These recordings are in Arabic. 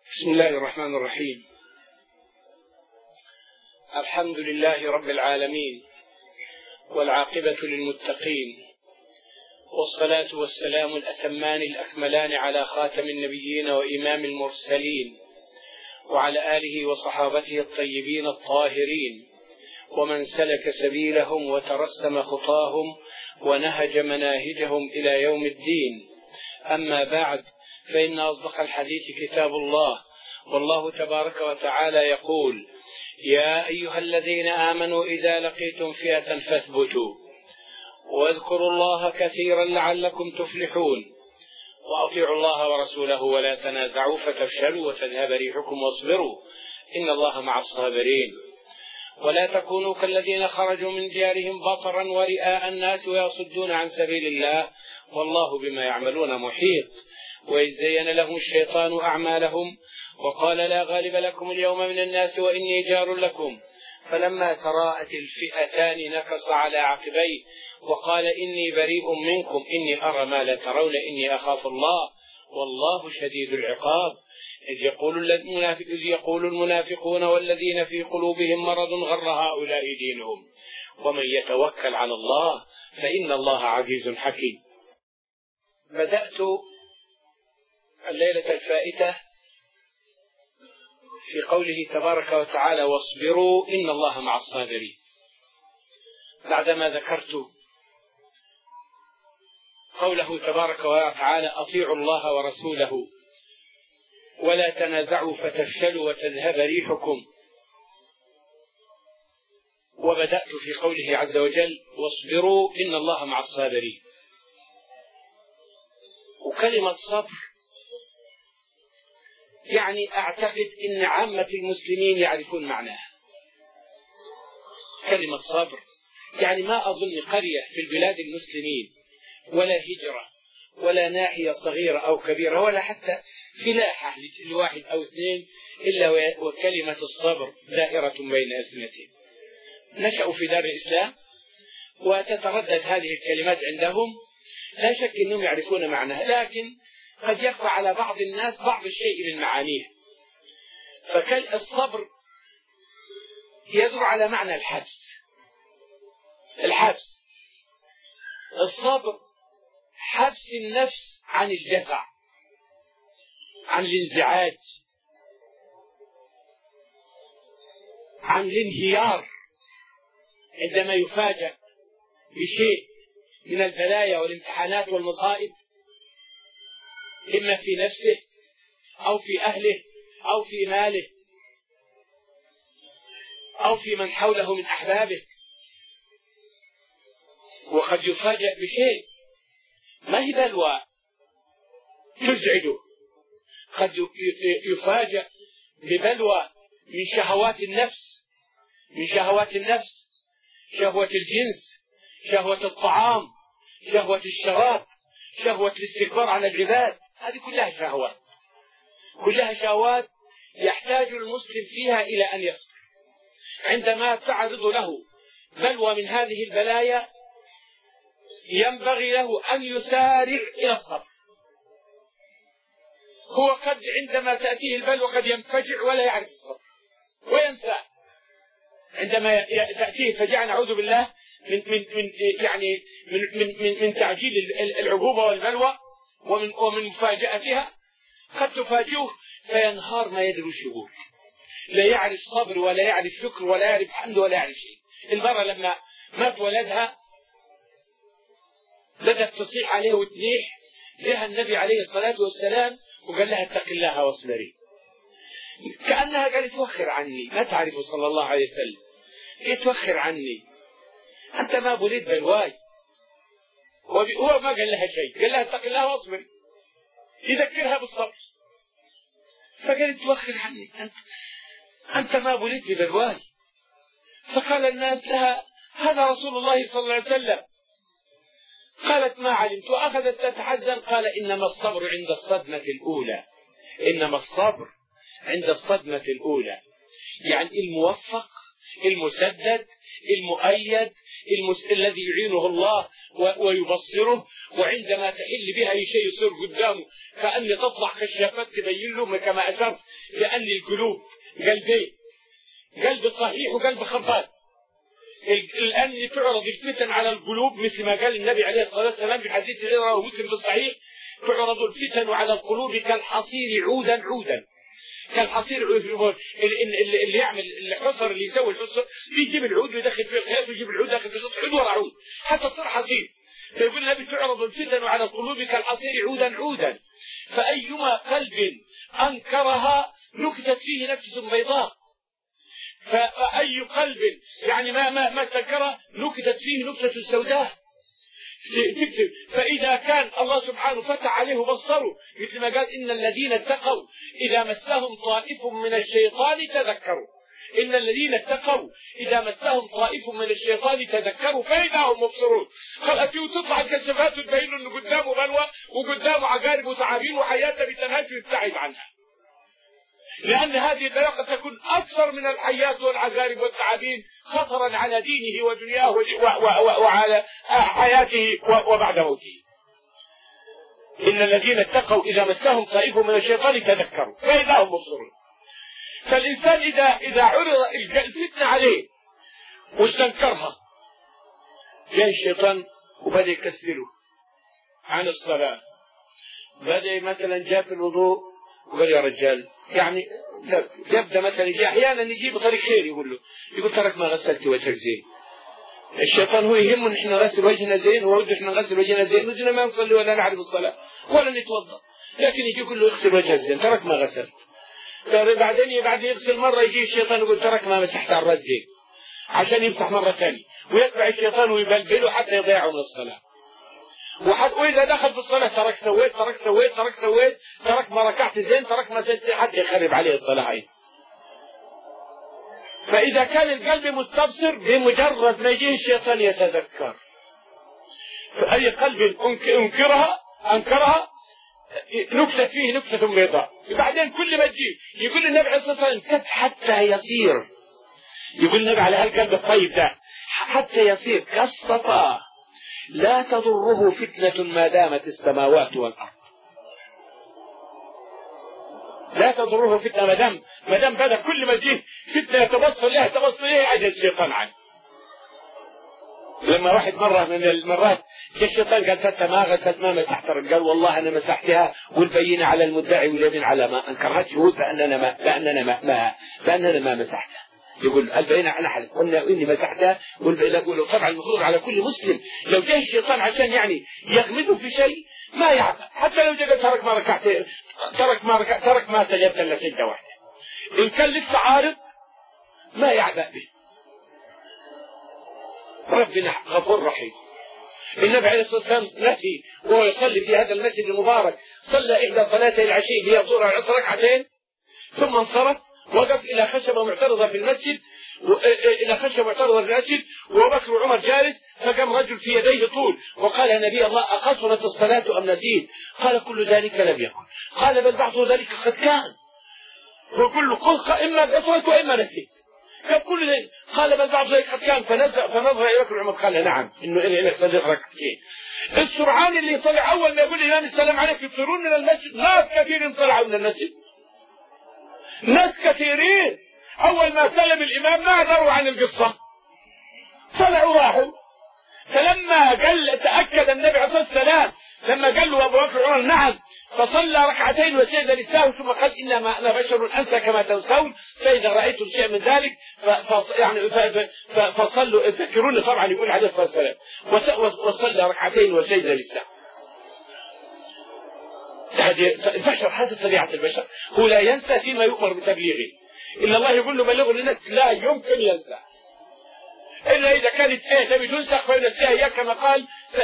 بسم الله الرحمن الرحيم. الحمد لله رب العالمين، والعاقبة للمتقين، والصلاة والسلام الأتمان الأكملان على خاتم النبيين وإمام المرسلين، وعلى آله وصحابته الطيبين الطاهرين، ومن سلك سبيلهم وترسم خطاهم ونهج مناهجهم إلى يوم الدين. أما بعد، فإن أصدق الحديث كتاب الله، والله تبارك وتعالى يقول: يا أيها الذين آمنوا إذا لقيتم فئة فاثبتوا واذكروا الله كثيرا لعلكم تفلحون، وأطيعوا الله ورسوله ولا تنازعوا فتفشلوا وتذهب ريحكم واصبروا إن الله مع الصابرين. ولا تكونوا كالذين خرجوا من ديارهم بطرا ورئاء الناس ويصدون عن سبيل الله والله بما يعملون محيط. وإذ زين لهم الشيطان أعمالهم وقال: لا غالب لكم اليوم من الناس وإني جار لكم، فلما تراءت الفئتان نكص على عقبيه وقال: إني بريء منكم إني أرى ما لا ترون إني أخاف الله والله شديد العقاب. إذ يقول المنافقون والذين في قلوبهم مرض غر هؤلاء دينهم ومن يتوكل على الله فإن الله عزيز حكيم. بدأت الليلة الفائتة في قوله تبارك وتعالى: واصبروا إن الله مع الصابرين، بعدما ذكرت قوله تبارك وتعالى: أطيعوا الله ورسوله ولا تنازعوا فتفشلوا وتذهب ريحكم. وبدأت في قوله عز وجل: واصبروا إن الله مع الصابرين. وكلمة صبر يعني أعتقد أن عامة المسلمين يعرفون معناها. كلمة صبر يعني ما أظن قرية في البلاد المسلمين ولا هجرة ولا ناحية صغيرة أو كبيرة ولا حتى فلاحة لواحد أو اثنين إلا وكلمة الصبر دائرة بين ألسنتهم. نشأوا في دار الإسلام وتتردد هذه الكلمات عندهم، لا شك أنهم يعرفون معناها، لكن قد يخفى على بعض الناس بعض الشيء من معانيه. فالصبر يدل على معنى الحبس. الصبر حبس النفس عن الجزع، عن الانزعاج، عن الانهيار عندما يفاجأ بشيء من البلايا والامتحانات والمصائب، إما في نفسه أو في أهله أو في ماله أو في من حوله من أحبابه. وقد يفاجأ بشيء ما هي بلوى تزعجه، قد يفاجأ ببلوى من شهوات النفس، شهوة الجنس، شهوة الطعام، شهوة الشراب، شهوة الاستكبار على العباد. هذه كلها شهوات يحتاج المسلم فيها إلى أن يصبر. عندما تعرض له بلوى من هذه البلايا ينبغي له أن يسارع إلى الصبر. هو قد عندما تأتيه البلوى قد ينفجع ولا يعرف الصبر وينسى. عندما تأتيه فجأة نعوذ بالله من تعجيل العقوبة والبلوى ومن مفاجأتها، قد تفاجئه فينهار ما يدري وش يقول، لا يعرف صبر ولا يعرف شكر ولا يعرف حمد ولا يعرف شيء. المرأة لما مات ولدها بدأت تصيح عليه وتنيح، جاء النبي عليه الصلاة والسلام وقال لها: اتق الله واصبري. كأنها قالت: توخر عني، ما تعرف صلى الله عليه وسلم، توخر عني، أنت ما بلد بلواي. هو ما قال لها شيء، قال لها: اتق الله واصبري، يذكرها بالصبر. فقالت: توخر عني، أنت ما بلد بلواي. فقال الناس لها: هذا رسول الله صلى الله عليه وسلم. قالت: ما علمت، وأخذت تتحزن. قال: إنما الصبر عند الصدمة الأولى. يعني الموفق المسدد المؤيد الذي يعينه الله ويبصره، وعندما تحل بها أي شيء يصير قدامه كأن تطلع كشافات تبين له كما أشرت كأن القلوب قلبين، قلب صحيح وقلب خربان. الآن تعرض الفتن على القلوب مثل ما قال النبي عليه الصلاة والسلام في حديث رواه مسلم بالصحيح: تعرض الفتن على القلوب كالحصير عودا عودا. كالحصير اللي يعمل الحصر، اللي يسوي الحصر بيجيب العود ويدخل فيه الخياط ويجيب العود داخل فيه عود ورا عود حتى تصير حصير. فيقول النبي: تعرض الفتن على القلوب كالحصير عودا عودا، فأيما قلب أنكرها نكتت فيه نكتة بيضاء. فأي قلب يعني ما تنكرها نكتت فيه نكتة سوداء. فإذا كان الله سبحانه فتح عليه بصره مثل ما قال: إن الذين اتقوا إذا مسهم طائف من الشيطان تذكروا. إن الذين اتقوا إذا مسهم طائف من الشيطان تذكروا فإذا هم مبصرون. خلت تطلع الكشافات وتبين إنه قدامه بلوى وقدامه عقارب وتعابين وحياته بالتنهج ويبتعد عنها، لأن هذه البلاء قد تكون أكثر من الحيات والعقارب والتعابين خطرا على دينه ودنياه وعلى حياته وبعد موته. إن الذين اتقوا إذا مسهم طائف من الشيطان تذكروا فإذا هم مبصرون. فالإنسان إذا عرض الفتنة عليه واستنكرها جاء الشيطان وبدأ يكسره عن الصلاة، بدأ مثلا جاء في الوضوء وقال: يا رجال يعني يبدأ مثلا يجي أحيانا يجيب طريق خير يقول: ترك ما غسلت وجهك زين. الشيطان هو يهمه ان احنا نغسل وجهنا زين، هو وده احنا نغسل وجهنا زين، ودنا ما نصلي ولا نعرف الصلاة ولا نتوضا، لكن يجي يقول له: اغسل وجهك زين، ترك ما غسلت. بعدين بعد يغسل مرة يجي الشيطان يقول: ترك ما مسحت على الراس زين، عشان يمسح مرة ثانية، ويتبع الشيطان ويبلبله حتى يضيعه من الصلاة. وإذا دخل في الصلاة ترك سويت، ترك ما ركعت زين، ترك ما سجدت، حتى يخرب عليه الصلاة أيضا. فإذا كان القلب مستبصر بمجرد ما يجيه الشيطان يتذكر، فأي قلب أنكرها نكتت فيه نكتة بيضاء. بعدين كل ما تجي يقول النبي عليه الصلاة والسلام: حتى يصير، يقول النبي على هالقلب الطيب ده حتى يصير كالصفا لا تضره فتنة ما دامت السماوات والأرض. لا تضره فتنة ما دام بدأ كل ما تجيه فتنة تبصر لها عجل الشيطان عنه. لما واحد مرة من المرات جاء الشيطان قال: أنت ما غسلت ما مسحت، قال: والله أنا مسحتها والبينة على المدعي واليمين على ما أنكرها شهود بأننا ما مسحتها. يقول: البينة على حلف قلنا إني مسحتها والبينة. يقول: طبعا المفروض على كل مسلم لو جاء الشيطان عشان يعني يغمده في شيء ما يعبأ، حتى لو جاء ترك ما ركعت، ترك ما سجدت إلا سجدة واحدة، إن كان لسه عارض ما يعبأ به. ربنا غفور رحيم. النبي عليه الصلاة والسلام نسي وهو يصلي في هذا المسجد المبارك، صلى إحدى صلاتي العشي اللي هي الظهر والعصر ركعتين، ثم انصرف وقف إلى خشبة معترضة في المسجد، وبكر وعمر جالس، فقام رجل في يديه طول وقال: يا نبي الله أقصرت الصلاة أم نسيت؟ قال: كل ذلك لم يكن. قال: بل بعض ذلك قد كان. وكل قل إما قصرت وإما نسيت. كل ذلك قال: بل بعض ذلك قد كان. فنظر إلى بكر وعمر قال: نعم إنه إليك صديق ركعتين. السرعان اللي طلع أول ما يقول الإمام السلام عليك يطيرون من المسجد، ناس كثير طلعوا من المسجد، ناس كثيرين أول ما سلم الإمام ما دروا عن القصة، طلعوا راحوا. فلما تأكد النبي عليه الصلاة والسلام لما قال له أبو بكر وعمر نعم، فصلى ركعتين وسجد للسهو، ثم قال: إنما أنا بشر أنسى كما تنسون، فإذا رأيتم شيئا من ذلك فصلوا اذكروني. طبعا يقول عليه الصلاة والسلام وصلى ركعتين وسجد للسهو. البشر هذه طبيعة البشر، هو لا ينسى فيما يؤمر بتبليغه، إلا الله يقول له بلغوا للناس، لا يمكن ينسى إلا إذا كانت تبي تنسخ فينسيها إياك، كما قال: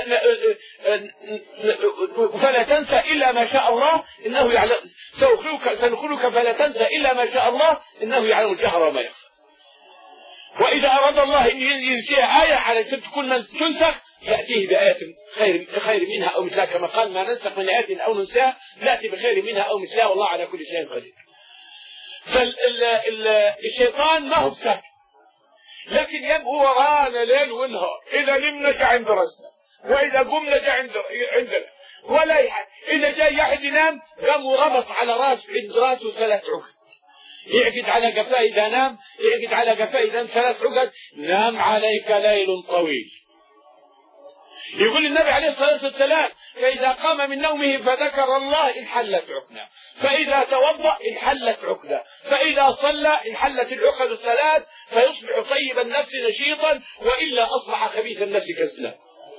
فلا تنسى إلا ما شاء الله إنه يعلم، سنخلك فلا تنسى إلا ما شاء الله إنه يعلم الجهر وما يخفى. وإذا أراد الله أن ينسيها آية على تكون تنسخ يأتيه بآية خير منها أو مثلها، كما قال: ما ننسخ من آية أو ننساها نأتي بخير منها أو مثلها والله على كل شيء قدير. فالشيطان ما هو ساكت، لكن يبقى ورانا ليل ونهار. إذا نمنا جا عند راسنا، وإذا قمنا جا عندنا، ولا إذا جاء واحد ينام قام وربط على راسه 3 عقد، يعقد على قفاه إذا نام، يعقد على قفاه إذا نام 3 عقد. نام عليك ليل طويل. يقول النبي عليه الصلاة والسلام: فإذا قام من نومه فذكر الله انحلت عقدة، فإذا توضأ انحلت عقدة، فإذا صلى انحلت العقد 3، فيصبح طيب النفس نشيطا، وإلا أصبح خبيث النفس كسلا.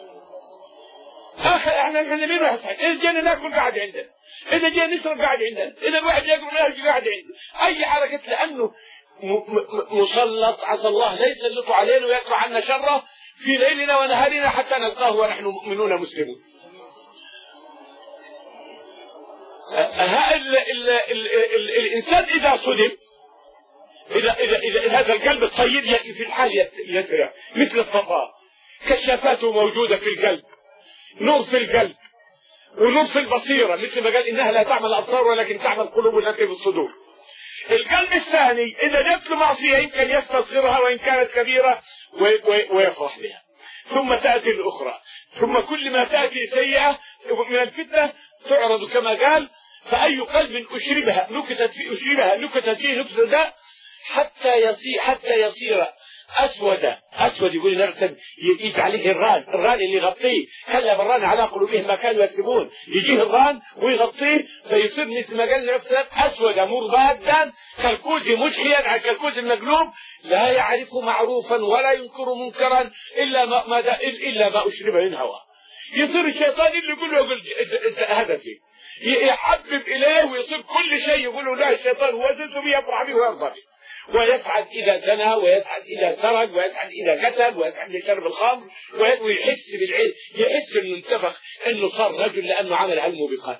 احنا مين راح يصحى؟ إذا جينا ناكل قاعد عندنا، إذا جينا نشرب قاعد عندنا، إذا الواحد ياكل ونرجع قاعد عندنا، أي حركة، لأنه مسلط، عسى الله لا يسلط علينا ويقطع عنا شره في ليلنا ونهارنا حتى نلقاه ونحن مؤمنون مسلمون. الإنسان إذا صدم، إذا هذا القلب الطيب في الحال يسرع مثل الصفاء، كشافاته موجودة في القلب، نور في القلب ونور في البصيرة، مثل ما قال: إنها لا تعمل الأبصار ولكن تعمل القلوب التي في الصدور. القلب الثاني إذا جت له معصية يمكن يستصغرها وإن كانت كبيرة ويفرح بها، ثم تأتي الأخرى، ثم كل ما تأتي سيئة من الفتنة تعرض كما قال: فأي قلب أشربها نكتت فيه نكتة داء حتى يصير أسود. يقول نفسه يجي عليه الران اللي يغطيه، كلا بالران على قلوبهم ما كانوا يكسبون، يجيه الران ويغطيه فيصير مثل ما قال نفسه أسود مربادا كالكوز مجحيا، كالكوز المقلوب، لا يعرف معروفا ولا ينكر منكرا إلا ما أشرب من هوى. يصير الشيطان اللي يقول له هدفي يحبب إليه ويصير كل شيء يقول له لا، الشيطان هو ذنبه يفرح به ويرضى به، ويسعد إذا زنى، ويسعد إذا سرق، ويسعد إذا كتب، ويسعد إذا شرب الخمر، ويحس بالعلم، يحس إنه انتفخ، إنه صار رجل لأنه عمل الموبقات،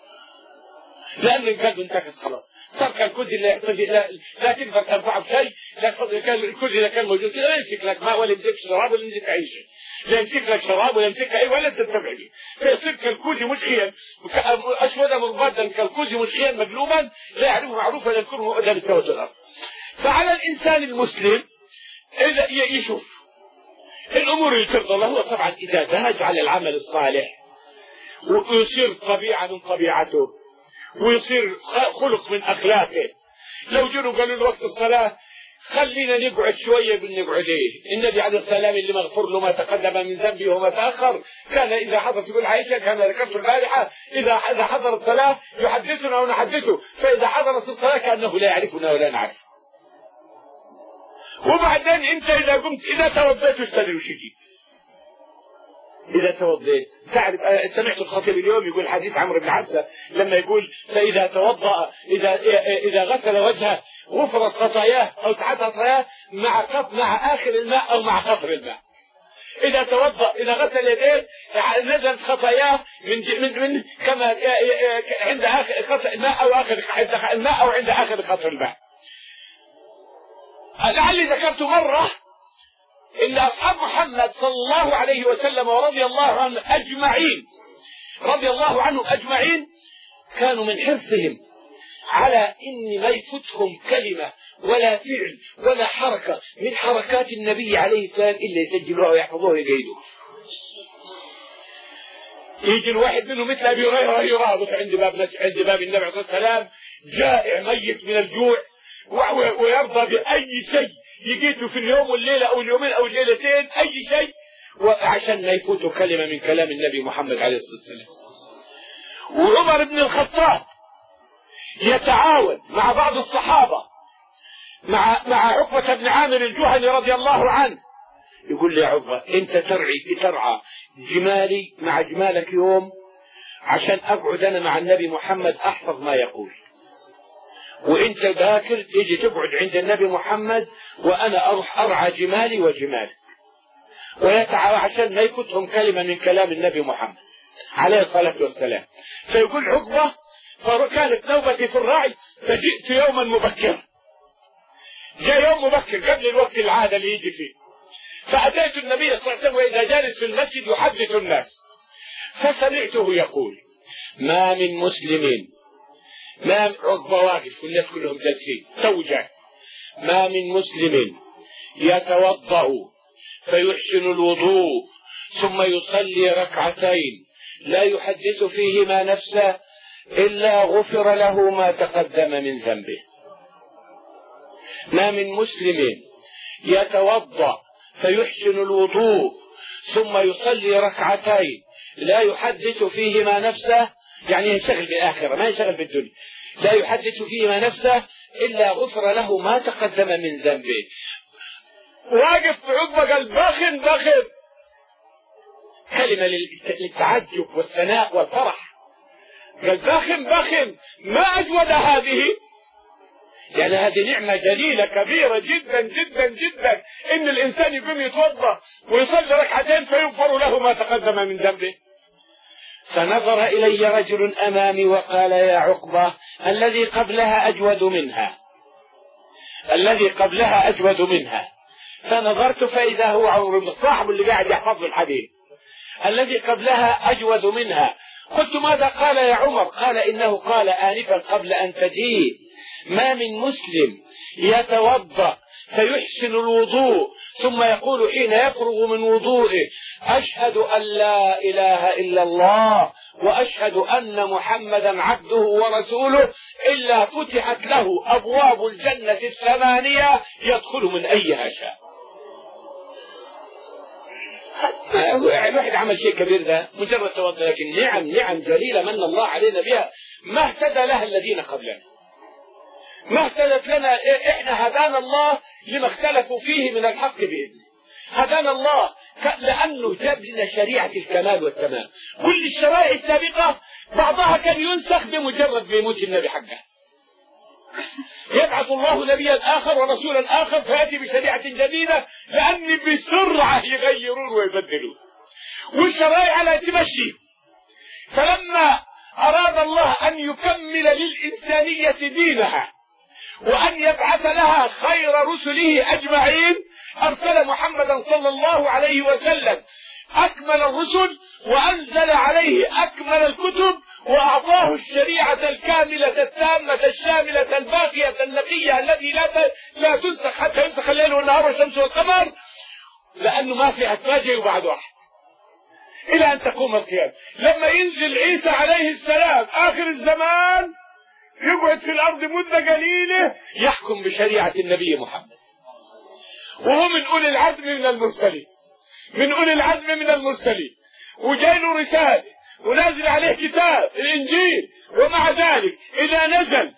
لأنه القلب انتكس خلاص، صار كالكوز لا تقدر تنفعه بشيء، الكوز إذا كان موجود لا يمسك لك ماء ولا يمسك شراب ولا يمسك أي شيء، لا يمسك لك شراب ولا يمسك أي ولا تنتفع به، فيصير كالكوز مشخيا أسودا مربادا كالكوز مشخيا مقلوبا لا يعرف معروفا ولا يذكره مؤذى بسوى الأرض. فعلى الإنسان المسلم إذا يشوف الأمور اللي ترضى الله، طبعا إذا دهج على العمل الصالح ويصير طبيعة من طبيعته ويصير خلق من أخلاقه. لو جنوا قالوا له وقت الصلاة خلينا نقعد شوية بنقعد النبي عليه السلام اللي مغفور له ما تقدم من ذنبه وما تأخر كان إذا حضر، تقول عائشة كان ذكرت البارحة إذا حضر الصلاة يحدثنا ونحدثه، فإذا حضرت الصلاة كأنه لا يعرفنا ولا نعرف. وبعدين انت اذا قمت اذا توضيت وش تدري وش يجي؟ اذا توضيت تعرف، سمعت الخطيب اليوم يقول حديث عمرو بن عبسة لما يقول: فاذا توضأ اذا غسل وجهه غفرت خطاياه او تعدى خطاياه مع اخر الماء او مع قطر الماء. اذا توضأ اذا غسل يديه نزلت خطاياه من كما عند اخر قطر الماء او اخر الماء او عند اخر قطر الماء. لعلي ذكرت مرة إن أصحاب محمد صلى الله عليه وسلم ورضي الله عنه أجمعين كانوا من حرصهم على إن ما يفوتهم كلمة ولا فعل ولا حركة من حركات النبي عليه السلام إلا يسجلوها ويحفظوها ويقيدوها. يجي الواحد منهم مثل أبي هريرة يرابط عند باب النبي عليه الصلاة والسلام جائع ميت من الجوع ويرضى بأي شيء يجيته في اليوم والليلة أو اليومين أو الليلتين، أي شيء وعشان ما يفوتوا كلمة من كلام النبي محمد عليه الصلاة والسلام. وعمر بن الخطاب يتعاون مع بعض الصحابة مع عقبة بن عامر الجهني رضي الله عنه، يقول لي: يا عقبة أنت ترعى جمالي مع جمالك يوم عشان أقعد أنا مع النبي محمد أحفظ ما يقول، وانت باكر تيجي تقعد عند النبي محمد وانا اروح ارعى جمالي وجمالك، ويتعاون عشان ما يفوتهم كلمة من كلام النبي محمد عليه الصلاة والسلام. فيقول عقبة: فكانت نوبتي في الرعي فجئت يوما مبكرا، جاء يوم مبكر قبل الوقت العادة اللي يجي فيه، فأتيت النبي صلى الله عليه وسلم وإذا جالس في المسجد يحدث الناس، فسمعته يقول: ما من مسلمين، ما عقبة واقف والناس كلهم جالسين توجع، ما من مسلم يتوضأ فيحسن الوضوء ثم يصلي ركعتين لا يحدث فيهما نفسه إلا غفر له ما تقدم من ذنبه. ما من مسلم يتوضأ فيحسن الوضوء ثم يصلي ركعتين لا يحدث فيهما نفسه، يعني ينشغل بالآخرة ما ينشغل بالدنيا، لا يحدث فيهما نفسه إلا غفر له ما تقدم من ذنبه. واقف في عقبة قال بخن بخن، كلمة للتعجب والثناء والفرح. قال بخن بخن، ما أجود هذه، يعني هذه نعمة جليلة كبيرة جدا جدا جدا إن الإنسان يقوم يتوضأ ويصلي ركعتين فيغفر له ما تقدم من ذنبه. فنظر إلي رجل أمامي وقال يا عقبة الذي قبلها أجود منها، الذي قبلها أجود منها. فنظرت فإذا هو عمر بن صاحب اللي قاعد يحفظ الحديث، الذي قبلها أجود منها. قلت ماذا قال يا عمر؟ قال إنه قال آنفا قبل أن تجيء ما من مسلم يتوضأ فيحسن الوضوء ثم يقول حين يفرغ من وضوئه أشهد أن لا إله إلا الله وأشهد أن محمدا عبده ورسوله إلا فتحت له أبواب الجنة الثمانية يدخل من أيها شاء. الواحد عمل شيء كبير ذا مجرد توضأ، لكن نعم جليلة من الله علينا بها ما اهتدى لها الذين قبلنا، ما اهتدت لنا احنا. هدانا الله لما اختلفوا فيه من الحق بإذنه، هدانا الله لأنه جاب لنا شريعة الكمال والتمام. كل الشرائع السابقة بعضها كان ينسخ بمجرد بيموت النبي حقه، يبعث الله نبيا آخر ورسولا آخر فيأتي بشريعة جديدة لأن بسرعة يغيرون ويبدلون والشرائع لا تمشي. فلما أراد الله أن يكمل للإنسانية دينها وأن يبعث لها خير رسله أجمعين أرسل محمدا صلى الله عليه وسلم أكمل الرسل وأنزل عليه أكمل الكتب وأعطاه الشريعة الكاملة التامة الشاملة الباقية النقية التي لا تنسخ حتى ينسخ الليل والنهار والشمس والقمر، لأنه ما في أتراجع بعد واحد إلى أن تقوم القيامة. لما ينزل عيسى عليه السلام آخر الزمان يقعد في الأرض مدة قليلة يحكم بشريعة النبي محمد، وهو من أولي العزم من المرسلين، من أولي العزم من المرسلين، وجاي له رسالة ونازل عليه كتاب الإنجيل، ومع ذلك إذا نزل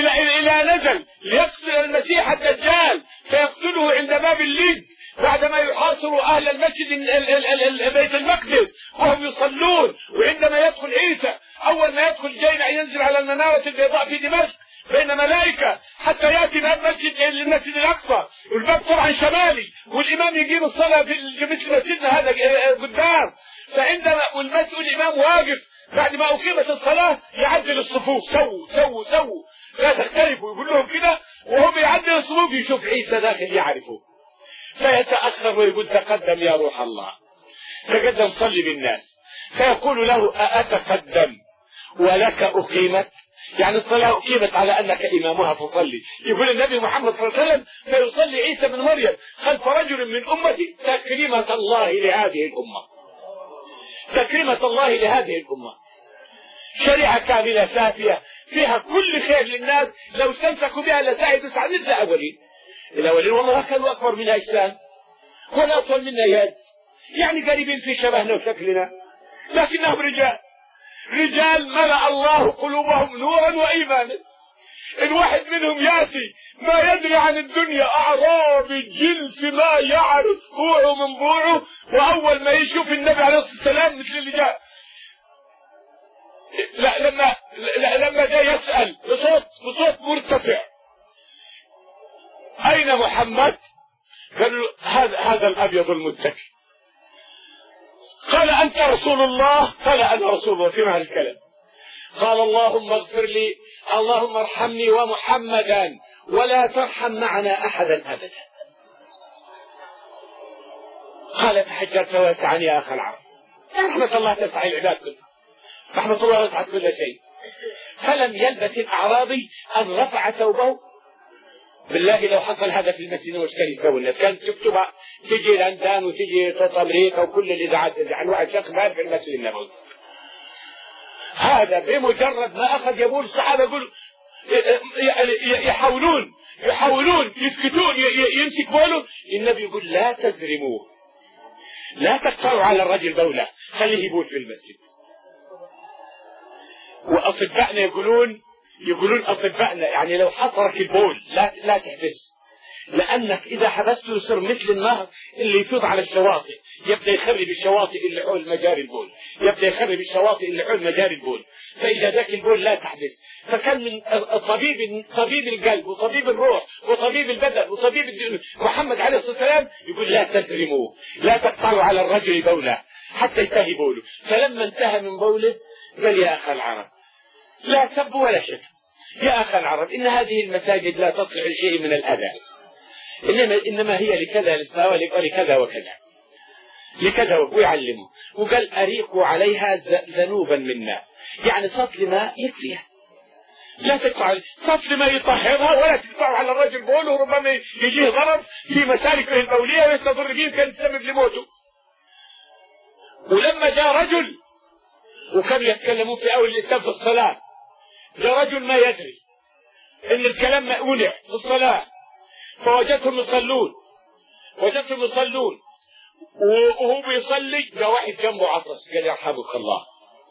ليقتل المسيح الدجال فيقتله عند باب اللد بعدما يحاصر أهل المسجد بيت المقدس وهم يصلون. وعندما يدخل عيسى أول ما يدخل جاينا ينزل على المنارة البيضاء في دمشق بين ملائكة حتى يأتي باب المسجد الأقصى، والباب طبعا شمالي والإمام يقيم الصلاة في مثل مسجدنا هذا قدام. فعندما والإمام واقف بعد ما أقيمت الصلاة يعدل الصفوف، سووا لا تختلفوا، يقول لهم كده وهو بيعدل الصفوف يشوف عيسى داخل يعرفه فيتأخر ويقول تقدم يا روح الله، تقدم صلي بالناس. فيقول له أأتقدم ولك أقيمت، يعني الصلاة أقيمت على أنك إمامها فصلي. يقول النبي محمد صلى الله عليه وسلم فيصلي عيسى بن مريم خلف رجل من أمتي تكريمة الله لهذه الأمة، تكريمة الله لهذه الأمة. شريعة كاملة سافية فيها كل خير للناس، لو استمسكوا بها لسعدوا سعادة الأولين والله كانوا أكبر منا أجسام ولا أطول منا يد، يعني قريبين في شبهنا وشكلنا، لكنهم رجال ملأ الله قلوبهم نورا وإيمانا. الواحد منهم يأتي ما يدري عن الدنيا، أعرابي الجنس ما يعرف كوعه من بوعه، وأول ما يشوف النبي عليه الصلاة والسلام مثل اللي جاء لما جاء يسأل بصوت مرتفع أين محمد؟ قال له هذا الأبيض المتكي. قال أنت رسول الله؟ قال أنا رسول الله. في معنى الكلام قال اللهم اغفر لي، اللهم ارحمني ومحمدا ولا ترحم معنا أحدا أبدا. قال تحجرت واسعا يا أخ العرب، رحمة الله تسع العباد كلها، رحمة الله وسعت كل شيء. فلم يلبث الأعرابي أن رفع ثوبه بالله لو حصل هذا في المسجد وش كان يسوي الناس؟ كانت تكتبها تجي لندن وتجي أمريكا وكل الاذاعات عن واحد شخص مات في المسجد النبوي. هذا بمجرد ما اخذ يقول الصحابه يقول يحاولون يسكتون يمسك بوله، النبي يقول لا تزرموه، لا تقطعوا على الرجل بوله، خليه يبول في المسجد. واطباءنا يقولون اطباءنا يعني لو حصرك البول لا تحبس، لانك اذا حبسته يصير مثل النهر اللي يفيض على الشواطئ، يبدا يخرب الشواطئ اللي حول مجاري البول، يبدا يخرب الشواطئ اللي حول مجاري البول، فاذا ذاك البول لا تحبس. فكان من طبيب القلب وطبيب الروح وطبيب البدن وطبيب محمد عليه الصلاه والسلام يقول لا تسرموه، لا تقطعوا على الرجل بوله حتى ينتهي بوله. فلما انتهى من بوله قال يا اخ العرب لا سب ولا شتم، يا اخ العرب ان هذه المساجد لا تصلح لشيء من الاذى، إنما هي لكذا لكذا وكذا لكذا، ويعلمه. وقال أريقوا عليها ذنوبا منا، يعني سطل ماء يكفيها، لا تقطع سطل ماء يطهرها ولا تقطعوا على الرجل بوله، وربما يجيه ضرر في مسالكه البولية ويستضر به كان يسبب لموته. ولما جاء رجل وكانوا يتكلمون في أول الإسلام في الصلاة، جاء رجل ما يدري إن الكلام منع في الصلاة، فوجدتهم يصلون وهو بيصلي جاء واحد جنبه عطس، قال يرحمك الله.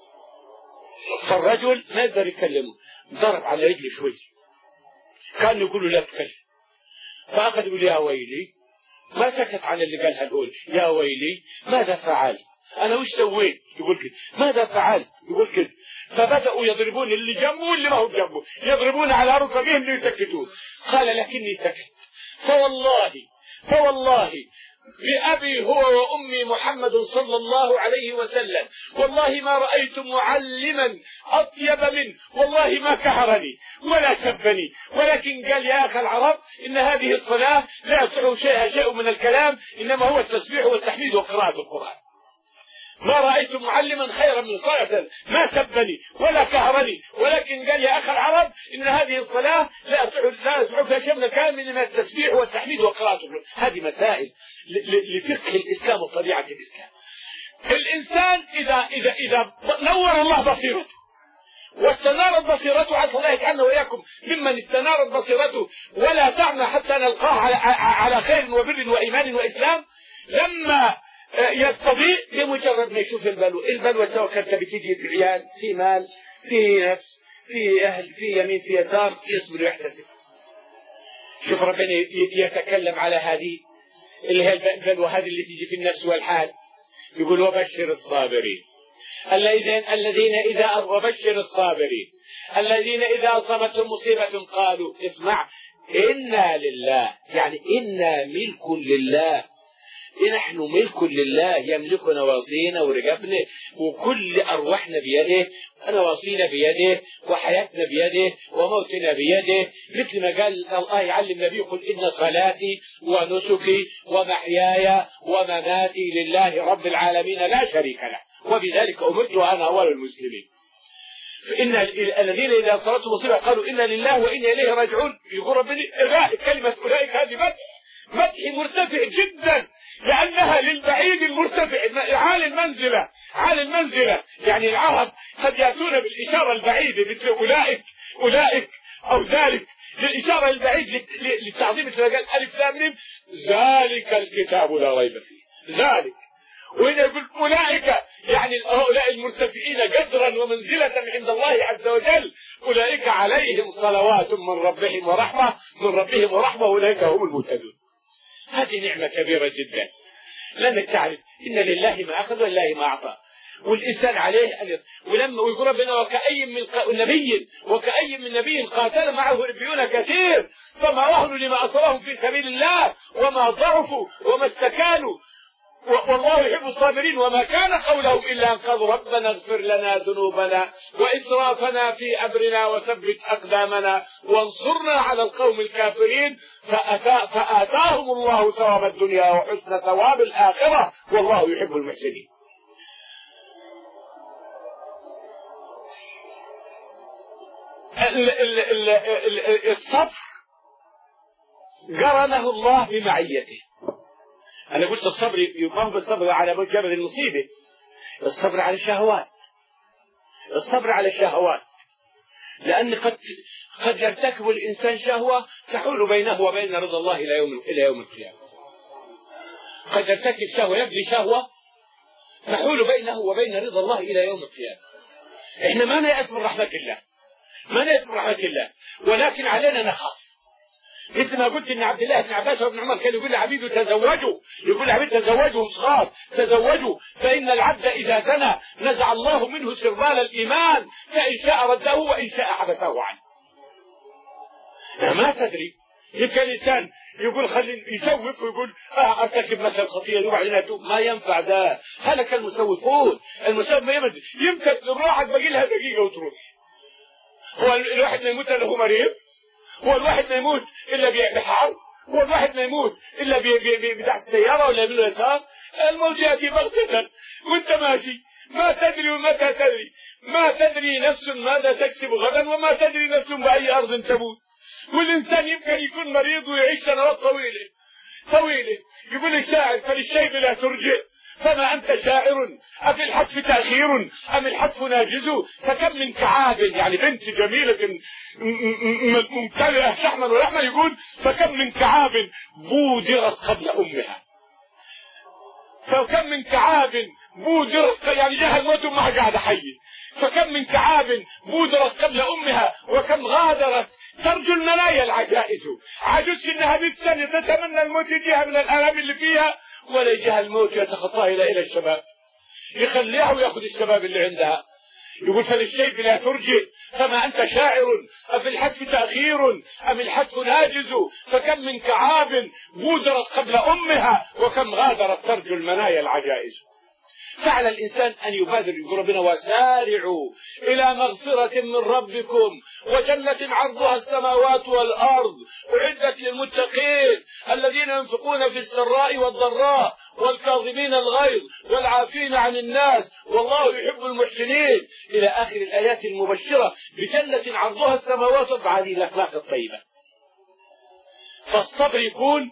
فالرجل ما يقدر يكلمه، ضرب على رجله شوي كان يقول له لا تكلم، فأخذ يقول يا ويلي، ما سكت عن اللي قالها الأول، يا ويلي ماذا فعلت، أنا وش سويت، يقول كده، ماذا فعلت، يقول كده. فبدأوا يضربون اللي جنبه واللي ما هو جنبه، يضربون على ركبهم ليسكتوه. قال لكني سكت، فوالله بأبي هو وأمي محمد صلى الله عليه وسلم، والله ما رأيت معلما أطيب منه، والله ما كهرني ولا سبني، ولكن قال يا أخي العرب إن هذه الصلاة لا يصح شيء من الكلام، إنما هو التسبيح والتحميد وقراءة القرآن. ما رأيت معلما خيرا من صلاة ما سبني ولا كهرني، ولكن قال يا أخي العرب إن هذه الصلاة لا يصح فيها شيء من الكلام إنما التسبيح والتحميد وقراءة القرآن. هذه مسائل لفقه الإسلام وطبيعة الإسلام. الإنسان إذا نور الله بصيرته واستنارت بصيرته، عز الله يجعلنا وإياكم ممن استنارت بصيرته ولا تعمى حتى نلقاه على خير وبر وإيمان وإسلام، لما يستطيع بمجرد ما يشوف البلوى سواء كانت بتيجي في عيال، في مال، في نفس، في أهل، في يمين، في يسار، يصبر ويحتسب. شوف ربنا يتكلم على هذه اللي هي البلوى هذه اللي تيجي في النفس والحال، يقول وبشر الصابرين الذين إذا أصابتهم مصيبة قالوا اسمع إنا لله، يعني إنا ملك لله، نحن ملك لله، يملك نواصينا ورقبنا وكل أرواحنا بيده، نواصينا بيده وحياتنا بيده وموتنا بيده، مثل ما قال الله يعلم نبيه قل إن صلاتي ونسكي ومحياي ومماتي لله رب العالمين لا شريك له وبذلك أمرت وأنا أول المسلمين. فإن الذين إذا أصابتهم مصيبة قالوا إنا لله وإنا إليه راجعون، يقول ربنا كلمة أولئك هذه مدح مرتفع جدا، لأنها للبعيد المرتفع عالي المنزلة، يعني العرب قد يأتون بالإشارة البعيدة مثل أولئك أو ذلك، للإشارة البعيد للتعظيم، مثل قال ألف لام ميم ذلك الكتاب لا ريب فيه، ذلك. وإذا يقول أولئك يعني هؤلاء المرتفعين قدرا ومنزلة عند الله عز وجل، أولئك عليهم صلوات من ربهم ورحمة أولئك هم المهتدون. هذه نعمة كبيرة جدا، لأنك تعرف إن لله ما أخذ ولله ما أعطى، والإنسان عليه ولما يقول ربنا وكأي من نبي قاتل معه ربيون كثير فما وهنوا لما أصابهم في سبيل الله وما ضعفوا وما استكانوا والله يحب الصابرين، وما كان قولهم إلا أن قالوا ربنا اغفر لنا ذنوبنا وإسرافنا في أمرنا وثبت أقدامنا وانصرنا على القوم الكافرين، فآتاهم الله ثواب الدنيا وحسن ثواب الآخرة والله يحب المحسنين. الصبر قرنه الله بمعيته. أنا قلت الصبر ما هو بالصبر على مجرد المصيبة، الصبر على الشهوات، الصبر على الشهوات، لأن قد يرتكب الإنسان شهوة تحول بينه وبين رضا الله إلى يوم القيامة. قد يرتكب شهوة، يبني شهوة تحول بينه وبين رضا الله إلى يوم القيامة. إحنا ما نيأس من رحمة الله، ما نيأس من رحمة الله، ولكن علينا نخاف. مثل ما قلت إن عبد الله بن عباس وابن عمر كان يقول لعبيده تزوجوا، يقول لعبيد تزوجوا صغار، تزوجوا، فإن العبد إذا زنى نزع الله منه سربال الإيمان، فإن شاء رده وإن شاء حبسه عنه. ما تدري، يمكن الإنسان يقول خلي يسوف ويقول ارتكب مثلا خطيئة وبعدين اتوب، ما ينفع ده، هلك المسوفون، المسوف ما يمد، يمكن الراحة باقي لها دقيقة وتروح. هو الواحد ما يموت الا هو مريض؟ هو الواحد ما يموت الا بحرب؟ هو الواحد ما يموت الا بتحت السيارة ولا باليسار؟ الموت ياتي بغتة وانت ماشي، ما تدري ومتى تدري، ما تدري نفس ماذا تكسب غدا وما تدري نفس بأي أرض تموت. والإنسان يمكن يكون مريض ويعيش سنوات طويلة. يقول الشاعر فللشيب لا ترجع فما أنت شاعر، أفي الحتف تأخير أم الحتف ناجز، فكم من كعاب، يعني بنت جميلة ممتلئة شحما ولحما، يقول فكم من كعاب بودرت قبل أمها، فكم من كعاب بودرت، يعني جاها الموت وما قاعدة حية، فكم من كعاب بودرت قبل أمها وكم غادرت ترجو المنايا العجائز. عجزت إنها 100 سنة تتمنى الموت يجيها من الآلام اللي فيها، ولا يجيها الموت يتخطاها إلى الشباب، يخليها ويأخذ الشباب اللي عندها. يقول فللشيب لا ترجع فما أنت شاعر، أفي الحتف تأخير أم الحتف ناجز، فكم من كعاب بودرت قبل أمها وكم غادرت ترجو المنايا العجائز. فعلى الإنسان أن يبادر، يقول ربنا وسارعوا إلى مغفرة من ربكم وجنة عرضها السماوات والأرض أعدت للمتقين الذين ينفقون في السراء والضراء والكاظمين الغيظ والعافين عن الناس والله يحب المحسنين، إلى آخر الآيات المبشرة بجنة عرضها السماوات والأرض. هذه الأخلاق الطيبة. فالصبر يكون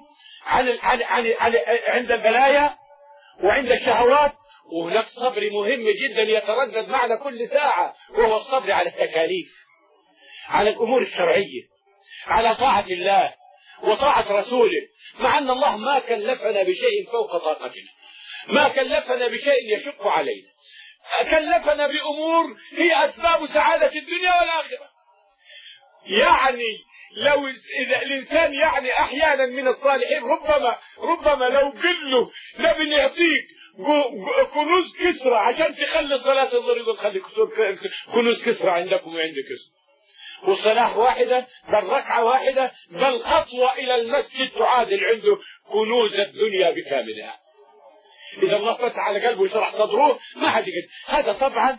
عند البلايا وعند الشهوات، وهناك صبر مهم جدا يتردد معنا كل ساعة، وهو الصبر على التكاليف، على الأمور الشرعية، على طاعة الله وطاعة رسوله، مع أن الله ما كلفنا بشيء فوق طاقتنا، ما كلفنا بشيء يشق علينا، كلفنا بأمور هي أسباب سعادة الدنيا والآخرة. يعني لو إذا الإنسان يعني أحيانا من الصالحين ربما لو قله نبي يعطيك كنوز كسرى عشان تخلي صلاة الظهر، يقول خلي كنوز كسرى عندكم وعندك كسرى، وصلاة واحدة بل ركعة واحدة بل خطوة إلى المسجد تعادل عنده كنوز الدنيا بكاملها. إذا الله فتح على قلبه ويشرح صدره ما حد يقدر. هذا طبعا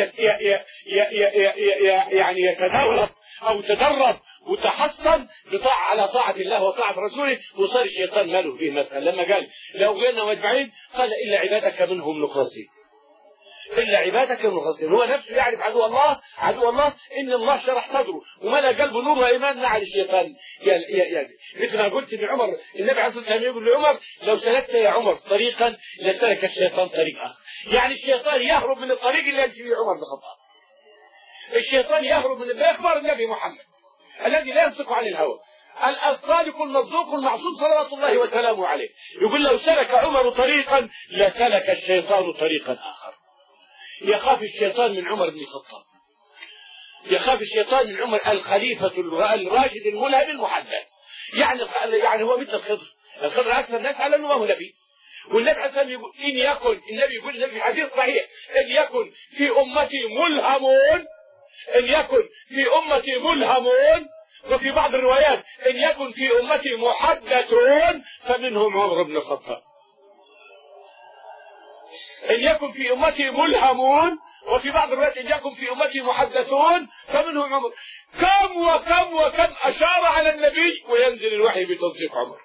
يعني يتدرب أو تدرب وتحصن على طاعة الله وطاعة رسوله، وصار الشيطان ماله فيه. مثلا لما قال لو غيرنا مجمعين قال إلا عبادك منهم مخلصين، إلا عبادك المخلصين. هو نفسه يعرف عدو الله إن الله شرح صدره وملأ قلبه نور وإيمان على الشيطان. مثل ما قلت لعمر، النبي عليه الصلاة والسلام يقول لعمر لو سلكت يا عمر طريقا لسلك الشيطان طريق آخر. يعني الشيطان يهرب من الطريق اللي يمشي فيه عمر بن الخطاب. الشيطان يهرب من بإخبار النبي محمد الذي لا ينطق عن الهوى، الصادق المصدوق المعصوم صلوات الله وسلامه عليه، يقول لو سلك عمر طريقا لسلك الشيطان طريقا آخر. يخاف الشيطان من عمر بن الخطاب، يخاف الشيطان من عمر الخليفة الراشد الملهم المحدد. يعني هو مثل الخضر أكثر الناس على أنه ما هو نبي، والنبي عليه الصلاة يقول إن يكن، النبي يقول النبي في حديث صحيح إن يكن في أمتي ملهمون، إن يكن في أمتي ملهمون، وفي بعض الروايات إن يكن في أمتي محدثون فمنهم عمر بن الخطاب. إن يكن في أمتي ملهمون، وفي بعض الروايات إن يكن في أمتي محدثون فمنهم عمر. كم أشار على النبي وينزل الوحي بتصديق عمر،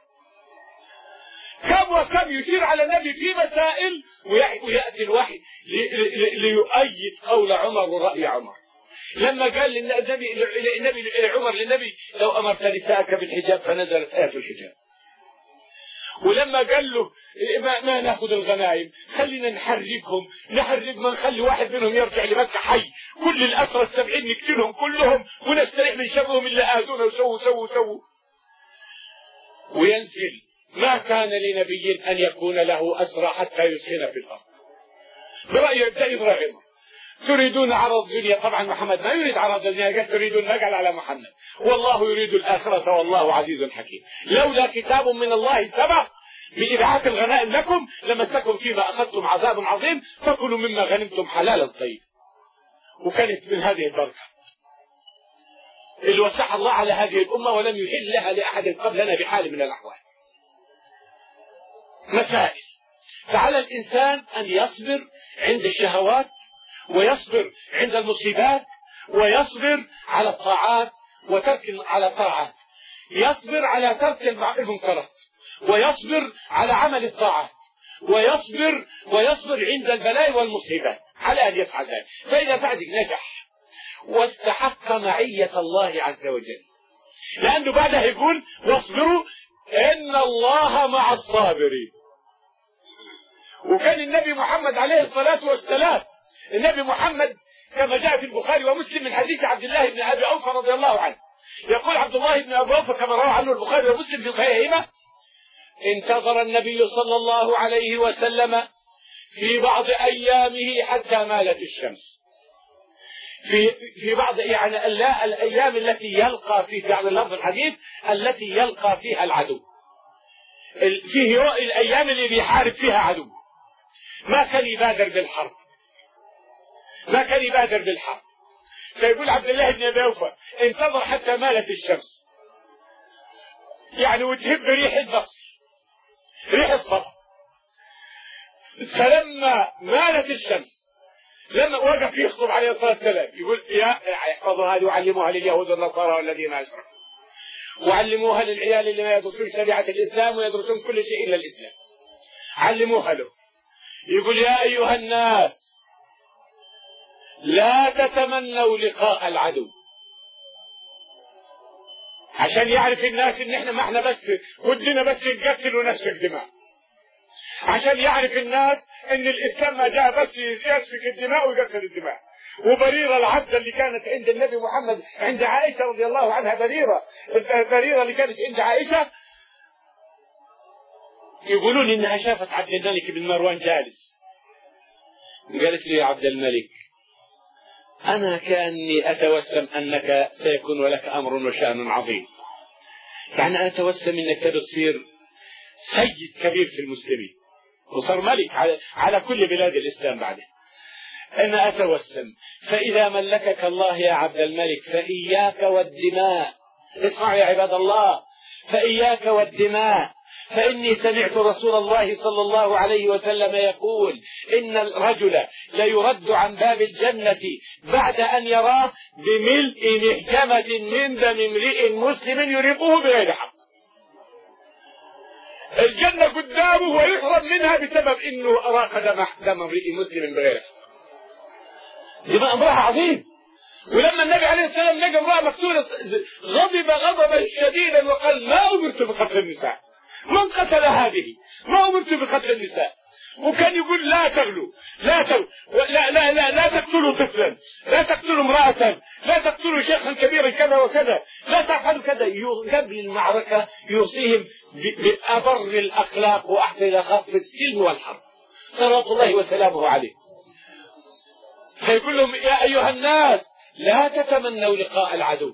كم يشير على النبي في مسائل ويأتي الوحي ليؤيد قول عمر ورأي عمر. لما قال النبي عمر للنبي لو أمرت نساءك بالحجاب فنزلت آية الحجاب. ولما قال له ما ناخذ الغنائم، خلينا نحرقهم نخلي واحد منهم يرجع لمكة حي، كل الأسرى 70 نقتلهم كلهم ونستريح من شرهم اللي آذونا وسووا. وينزل ما كان لنبي أن يكون له أسرى حتى يسخن في الأرض. برأيه يبدأ يضرب. تريدون عرض الدنيا، طبعا محمد ما يريد عرض الدنيا، قال تريدون نجعل على محمد، والله يريد الآخرة والله عزيز حكيم. لولا كتاب من الله سبق بإبعاث الغنائم لكم لمسكم فيما أخذتم عذاب عظيم فكلوا مما غنمتم حلالا طيب. وكانت من هذه البركة اللي وسعها الله على هذه الأمة ولم يحل لها لأحد قبلنا بحال من الأحوال. مسائل. فعلى الإنسان أن يصبر عند الشهوات، ويصبر عند المصيبات، ويصبر على الطاعات وترك على الطاعات، يصبر على ترك المنكرات، ويصبر على عمل الطاعات، ويصبر عند البلاء والمصيبات على أن يفعل ذلك. فإذا بعدك نجح واستحق معية الله عز وجل، لأنه بعدها يقول واصبروا إن الله مع الصابرين. وكان النبي محمد عليه الصلاة والسلام، النبي محمد كما جاء في البخاري ومسلم من حديث عبد الله بن أبي أوفى رضي الله عنه، يقول عبد الله بن أبي أوفى كما روى عنه البخاري ومسلم في صحيحهما: انتظر النبي صلى الله عليه وسلم في بعض أيامه حتى مالت الشمس. في بعض يعني الأيام التي يلقى في بعض اللفظ الحديث التي يلقى فيها العدو، فيه الأيام اللي بيحارب فيها عدو، ما كان يبادر بالحرب. فيقول عبد الله بن أبي أوفى انتظر حتى مالت الشمس، يعني وتهب ريح البصر ريح الصبا. فلما مالت الشمس، لما وقف يخطب عليه الصلاة والسلام يقول احفظوا هذه وعلموها لليهود والنصارى والذين أشركوا، وعلموها للعيال اللي ما يدرسون شريعة الإسلام ويدرسون كل شيء إلا الإسلام، علموها له. يقول يا أيها الناس لا تتمنوا لقاء العدو، عشان يعرف الناس ان احنا ما احنا بس ودنا بس نقتل ونسفك دماء، عشان يعرف الناس ان الاسلام ما جاء بس يسفك الدماء ويقتل الدماء. وبريرة العبد اللي كانت عند النبي محمد عند عائشة رضي الله عنها، بريرة اللي كانت عند عائشة، يقولون انها شافت عبد الملك بن مروان جالس، قالت لي يا عبد الملك أنا كأني أتوسم أنك سيكون لك أمر وشأن عظيم، يعني أتوسم أنك بتصير سيد كبير في المسلمين وصار ملك على كل بلاد الإسلام بعده. أنا أتوسم، فإذا ملكك الله يا عبد الملك فإياك والدماء، اسمعوا يا عباد الله، فإياك والدماء، فإني سمعت رسول الله صلى الله عليه وسلم يقول إن الرجل ليرد عن باب الجنة بعد أن يراه بملء محكمة من دم امرئ مسلم يريقه بغير حق. الجنة قدامه ويحرم منها بسبب إنه أراق دم امرئ مسلم بغير حق. دي أمرها عظيم. ولما النبي عليه السلام لقى امرأة مقتولة غضب غضبا شديدا وقال ما أمرت بقتل النساء، من قتل هذه؟ ما أمرت بقتل النساء. وكان يقول لا تغلوا، لا تقتلوا طفلا، لا تقتلوا امرأة، لا تقتلوا شيخا كبيرا كذا وكذا، لا تفعلوا كذا. قبل المعركة يوصيهم بأبر الأخلاق وأحسن الأخلاق في السلم والحرب صلوات الله وسلامه عليه. فيقول لهم يا أيها الناس لا تتمنوا لقاء العدو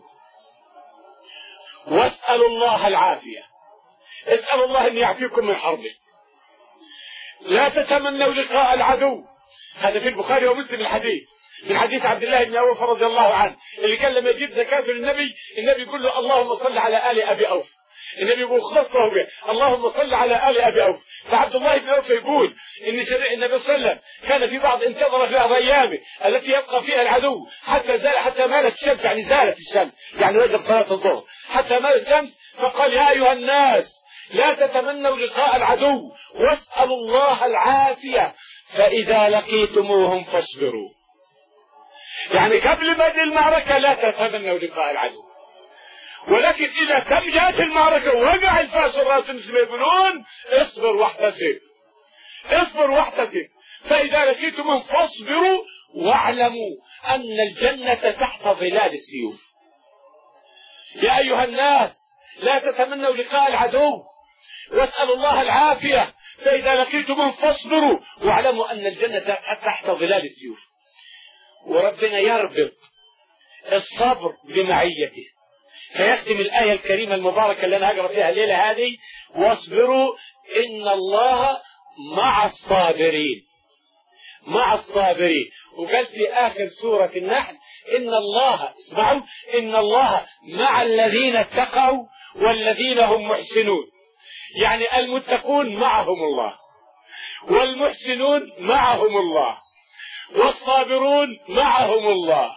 واسألوا الله العافية، اسألوا الله أن يعفيكم من حربه. لا تتمنوا لقاء العدو. هذا في البخاري ومسلم الحديث من حديث عبد الله بن أوف رضي الله عنه، اللي كان لما يجيب زكاة للنبي، النبي يقول له اللهم صل على آل أبي أوف، النبي يقول خلصه به اللهم صل على آل أبي أوف. فعبد الله بن أوف يقول إن شريع النبي صلى الله عليه وسلم كان في بعض انتظر في بعض أيامه التي يبقى فيها العدو حتى مالت الشمس، يعني زالت الشمس، يعني وجب صلاة الظهر حتى مالت الشمس، فقال يا أيها الناس لا تتمنوا لقاء العدو واسألوا الله العافية، فإذا لقيتموهم فاصبروا. يعني قبل بدء المعركة لا تتمنوا لقاء العدو، ولكن إذا تم جاءت المعركة ووقع الفاس الراس مثل ما يقولون اصبر واحتسب، اصبر واحتسب، فإذا لقيتم فاصبروا واعلموا أن الجنة تحت ظلال السيوف. يا أيها الناس لا تتمنوا لقاء العدو واسألوا الله العافية، فإذا لقيتم فاصبروا واعلموا أن الجنة تحت ظلال السيوف. وربنا يربط الصبر بمعيته، فيختم الآية الكريمة المباركة اللي أنا هقرأ فيها الليلة هذه: واصبروا إن الله مع الصابرين. مع الصابرين. وقال في آخر سورة النحل: إن الله، اسمعوا، إن الله مع الذين اتقوا والذين هم محسنون. يعني المتقون معهم الله، والمحسنون معهم الله، والصابرون معهم الله.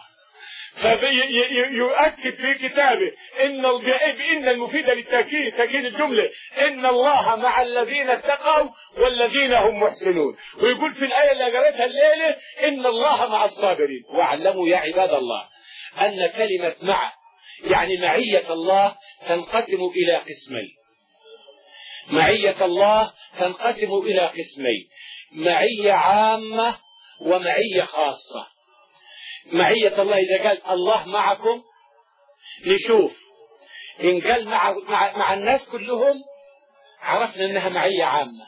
فيؤكد في كتابه إن المفيدة للتأكيد، تأكيد الجملة: إن الله مع الذين اتقوا والذين هم محسنون. ويقول في الآية اللي قرأتها الليلة: إن الله مع الصابرين. واعلموا يا عباد الله أن كلمة مع يعني معية الله تنقسم إلى قسمين. معية الله تنقسم إلى قسمين: معية عامة ومعية خاصة. معية الله إذا قال الله معكم نشوف، إن قال مع الناس كلهم عرفنا أنها معية عامة،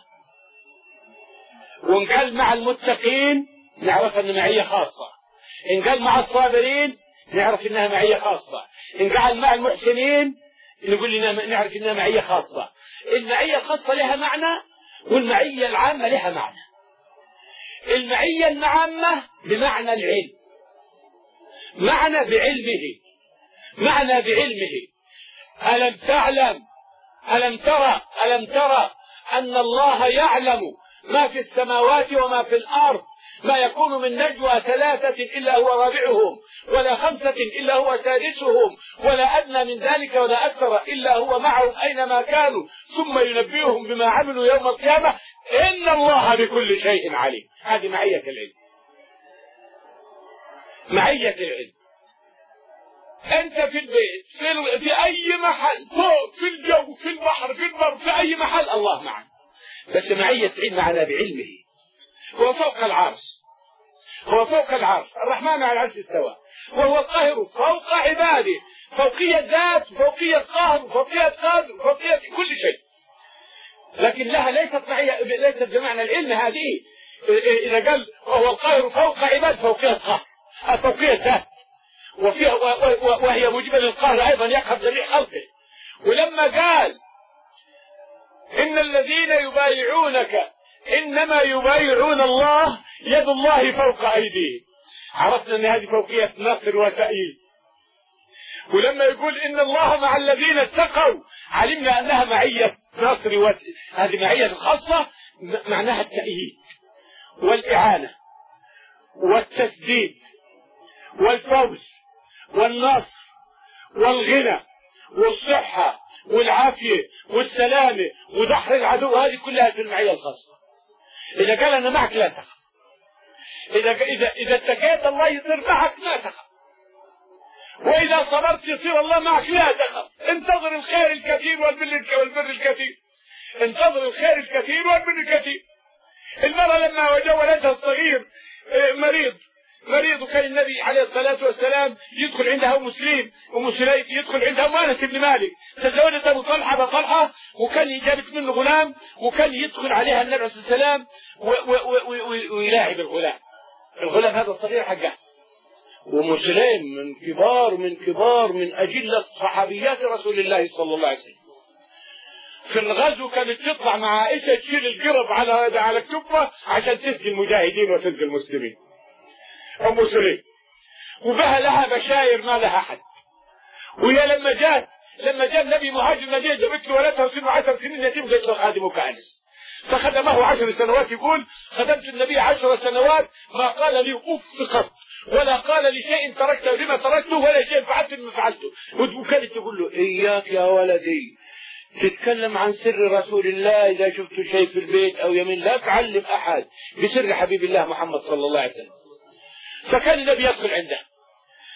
وإن قال مع المتقين نعرف أنها معية خاصة، إن قال مع الصابرين نعرف أنها معية خاصة، إن قال مع المحسنين نقول لنا نعرف أنها معية خاصة. المعية الخاصة لها معنى والمعية العامة لها معنى. المعية العامة بمعنى العلم، معنى بعلمه، معنى بعلمه. ألم ترى أن الله يعلم ما في السماوات وما في الأرض، ما يكون من نجوى 3 إلا هو رابعهم، ولا 5 إلا هو سادسهم، ولا أدنى من ذلك ولا أكثر إلا هو معهم أينما كانوا، ثم ينبئهم بما عملوا يوم القيامة، إن الله بكل شيء عليم. هذه معية العلم، معية العلم. أنت في البيت، في أي محل، فوق، في الجو، في البحر، في البر، في أي محل الله معنا. بس معية علم معنا بعلمه. هو فوق العرش، هو فوق العرش، الرحمن على العرش استوى، وهو القاهر فوق عباده، فوقية ذات، فوقية قهر، فوقية قادر، فوقية كل شيء. لكن لها ليست معية، ليست بمعنى العلم هذه. إذا قال وهو القاهر فوق عباده فوقية قهر، فوقية ذات، وهي موجبة للقهر أيضا، يقهر جميع خلقه. ولما قال إن الذين يبايعونك إنما يبايعون الله يد الله فوق أيديهم، عرفنا أن هذه فوقية نصر وتأييد. ولما يقول إن الله مع الذين اتقوا علمنا أنها معية نصر هذه معية خاصة، معناها التأييد والإعانة والتسديد والفوز والنصر والغنى والصحة والعافية والسلامة ودحر العدو، هذه كلها في المعية الخاصة. إذا قال أنا معك لا تخف، إذا اتقيت الله يصير معك لا تخف، وإذا صبرت يصير الله معك لا تخف. انتظر الخير الكثير والبر الكثير، انتظر الخير الكثير والبر الكثير. المرأة لما وجد ولدها الصغير مريض وكان النبي عليه الصلاة والسلام يدخل عندها مسلم ومسلم يدخل عندها أنس بن مالك، تزوجت أبو طلحة وكان جابت منه غلام، وكان يدخل عليها النبي عليه الصلاة والسلام ويلاعب الغلام هذا الصغير حقه. ومسلم من كبار من أجلة صحابيات رسول الله صلى الله عليه وسلم. في الغزو كانت تطلع مع عائشة تشيل القرب على الكفة عشان تسقي المجاهدين وتسقي المسلمين. أم سليم وبها لها بشاير ما لها أحد. وهي لما جاء النبي مهاجر المدينة جابت له ولدها وسنه 10 سنين يتيم، قالت له خادمك أنس، فخدمه 10 سنوات. يقول خدمت النبي 10 سنوات ما قال لي أف قط، ولا قال لي شيء تركته لما تركته، ولا شيء فعلت لما فعلته. وكانت تقول له إياك يا ولدي تتكلم عن سر رسول الله، إذا شفت شيء في البيت أو يمين لا تعلم أحد بسر حبيب الله محمد صلى الله عليه وسلم. فكان النبي يدخل عنده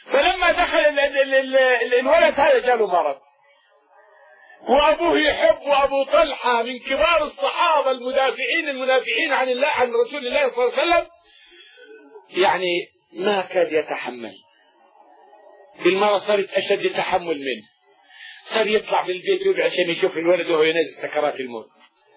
فلما دخل الولد هذا جاله مرض، وأبوه يحب، وأبو طلحة من كبار الصحابة المدافعين عن الله، عن رسول الله صلى الله عليه وسلم، يعني ما كاد يتحمل. المرة صارت أشد تحمل منه، صار يطلع من البيت عشان يشوف الولد وهو ينازع سكرات الموت،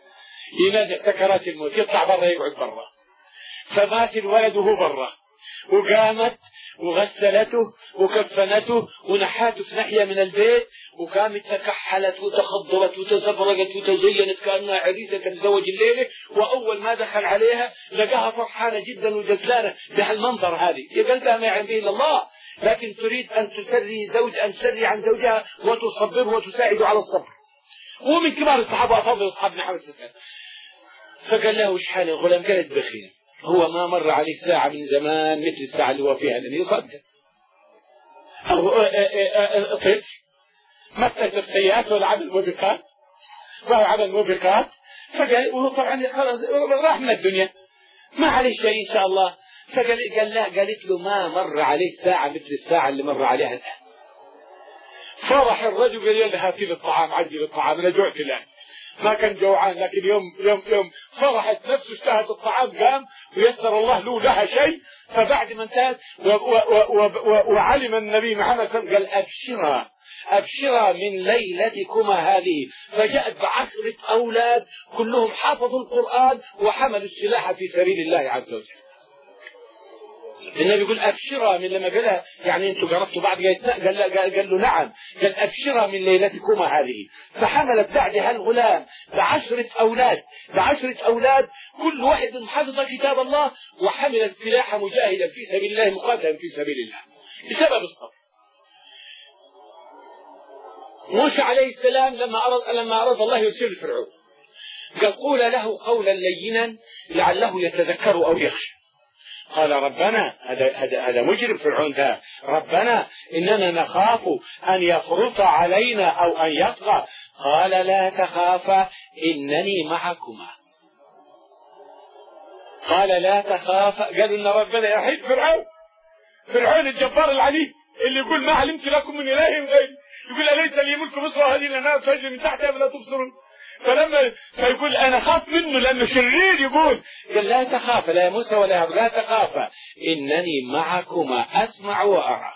يطلع برا يقعد برا. فمات الولد وهو برا، وقامت وغسلته وكفنته ونحاته في ناحية من البيت، وقامت تكحلت وتخضرت وتزبرقت وتزينت كأنها عريسة تتزوج الليلة. وأول ما دخل عليها لقاها فرحانة جدا وجزلانة بهالمنظر هذه. يا قلبها ما يعلم به إلا الله، لكن تريد أن تسري عن زوجها وتصبره وتساعده على الصبر. ومن كبار الصحابة وأفضل أصحاب محمد صلى الله عليه وسلم. فقال له وش حال الغلام؟ قالت بخير، هو ما مر عليه ساعة من زمان مثل الساعة اللي هو فيها لأنه يصدق. طفل ما اكتسب سيئات ولا عمل موبقات، وهو عمل موبقات. فقال، وهو طبعا خلاص راح من الدنيا ما عليه شيء إن شاء الله. قالت له ما مر عليه ساعة مثل الساعة اللي مر عليها الآن. فرح الرجل قال يلا هاتي لي الطعام، عجل الطعام، أنا جوعت الآن. ما كان جوعان، لكن يوم فرحت نفسه اشتهت الطعام، قام ويسر الله له لها شيء. فبعد ما انتهت وعلم النبي محمد صلى الله عليه وسلم قال أبشرا من ليلتكما هذه. فجاءت ب10 أولاد كلهم حافظوا القرآن وحملوا السلاح في سبيل الله عز وجل. النبي يقول أبشرا من، لما قالها يعني أنتم قربتوا بعض، قال له نعم، قال أبشرا من ليلتكما هذه. فحملت بعدها الغلام ب10 أولاد كل واحد حفظ كتاب الله وحمل السلاح مجاهدا في سبيل الله، مقاتلا في سبيل الله بسبب الصبر. موسى عليه السلام لما أراد الله يرسل فرعون قال قول له قولا لينا لعله يتذكر أو يخشى. قال ربنا، هذا مجرم فرعون ده، ربنا إننا نخاف أن يفرط علينا أو أن يطغى. قال لا تخافا إنني معكما. قال لا تخافا، قالوا إن ربنا يحيد فرعون الجبار العنيد اللي يقول ما علمت لكم من إله غيري، يقول أليس لي ملك مصر وهذه الأنهار تجري من تحتها فلا تبصرون. فيقول أنا خاف منه لأنه شرير. يقول قال لا تخاف، لا يا موسى ولا لا تخافا إنني معكما أسمع وأرى.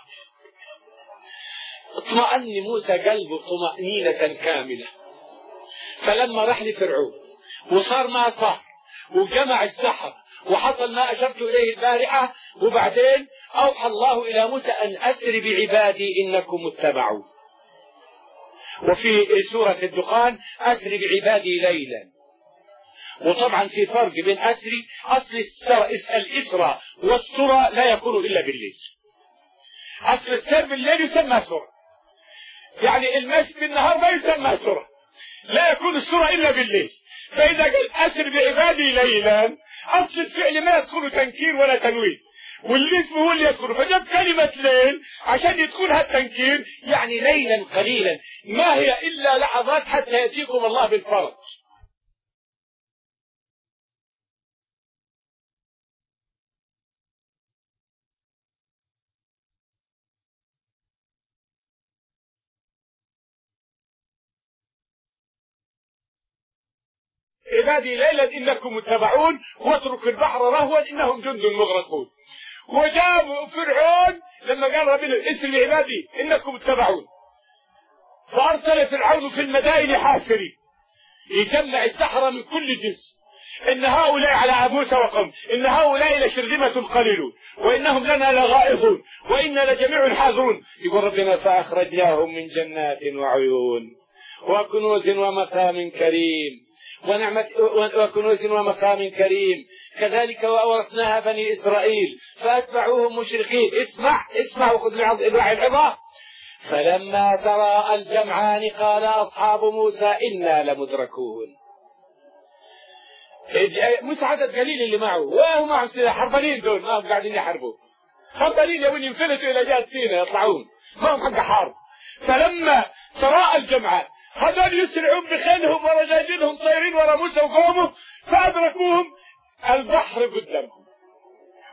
اطمأن موسى قلبه طمأنينة كاملة. فلما راح لفرعون وصار ما صار وجمع السحر وحصل ما أشرت إليه البارحة، وبعدين أوحى الله إلى موسى أن أسر بعبادي إنكم متبعون. وفي سورة الدخان أسر بعبادي ليلا. وطبعا في فرق بين أصل الإسرى والسرى لا يكون إلا بالليل. أصل السر بالليل يسمى سرى، يعني المشي بالنهار ما يسمى سرى، لا يكون السرى إلا بالليل. فإذا قال أسر بعبادي ليلا، أصل الفعل ما يدخل تنكير ولا تنوين، والاسم هو اللي يدخل، فجاب كلمة ليل عشان يدخلها التنكير، يعني ليلا قليلا، ما هي إلا لحظات حتى يأتيكم الله بالفرج. عبادي ليلا إنكم متبعون واترك البحر رهوا إنهم جند مغرقون. وجاء فرعون لما قال ربنا اسر لعبادي إنكم متبعون، فأرسل فرعون في المدائن حاشرين يجمع السحرة من كل جنس، إن هؤلاء على موسى وقوم، إن هؤلاء لشرذمة قليلون وإنهم لنا لغائظون وإنا لجميع حاذرون. يقول ربنا فأخرجناهم من جنات وعيون وكنوز ومقام كريم وكنوز ومقام كريم كذلك وأورثناها بني إسرائيل فأتبعوهم مشرقين. اسمع وخذ العظة. فلما تراءى الجمعان قال أصحاب موسى إنا لمدركون. موسى عدد قليل اللي معه، وهم معهم سلاح، حربانين دول ما هم قاعدين يحاربوا، حربانين يبون ينفلتوا إلى جهة سيناء يطلعون، ما هم حق حرب. فلما تراءى الجمعان هذول يسرعون بخيلهم ورجاجينهم طيرين ورا موسى وقومه، فأدركوهم البحر قدامهم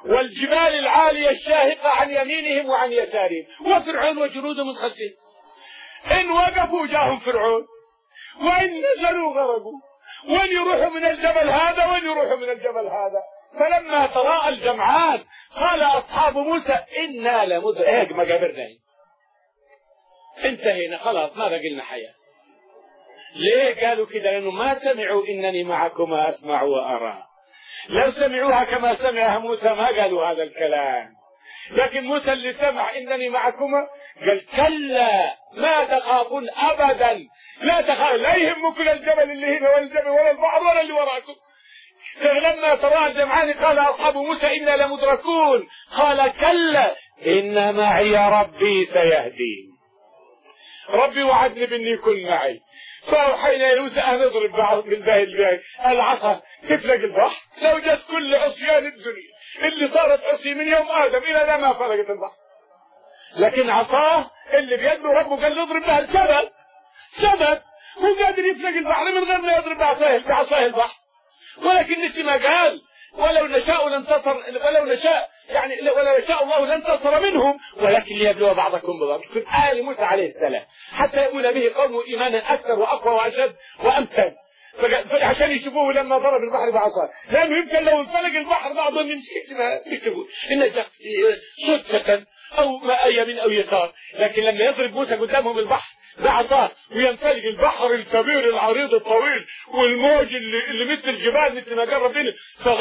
والجبال العالية الشاهقة عن يمينهم وعن يسارهم، وفرعون وجنوده من خلفهم. إن وقفوا جاهم فرعون، وإن نزلوا غرقوا، وإن يروحوا من الجبل هذا وإن يروحوا من الجبل هذا. فلما تراءى الجمعان قال أصحاب موسى إنا لمدركون، مقابرنا انتهينا خلاص ما بقي لنا حياة. ليه قالوا كده؟ لأنه ما سمعوا إنني معكما أسمع وأرى. لو سمعوها كما سمعها موسى ما قالوا هذا الكلام، لكن موسى اللي سمع إنني معكما قال كلا ما تخافون أبدا، لا تخاف، لا يهمكم الجبل اللي هنا ولا الجبل ولا البحر ولا اللي وراكم. فلما تراءى الجمعان قال أصحاب موسى إنا لمدركون، قال كلا إن معي ربي سيهدين. ربي وعدني بأني يكون معي. فأوحينا إلى موسى أن نضرب بعض العصا تفلق البحر. لو جت كل عصيان الدنيا اللي صارت عصي من يوم آدم إلى الآن ما فلقت البحر، لكن عصاه اللي بيده ربه قال نضرب بها السبب. هو قادر يفلق البحر من غير ما يضرب بعصاه البحر. ولكن مثل ما قال ولو نشاء لانتصر، ولو نشاء الله لانتصر منهم ولكن ليبلو بعضكم ببعض. كنت آل موسى عليه السلام حتى يؤمن به قومه إيمانا أكثر وأقوى وأشد وأمثل، عشان يشوفوه لما ضرب البحر بعصاه. لأنه يمكن لو انفلق البحر بعضهم يمسك يكتبوا إن صدفة أو ما يمين أو يسار، لكن لما يضرب موسى قدامهم البحر بعصاه وينفلق البحر الكبير العريض الطويل والموج اللي مثل الجبال مثل ما قال ربنا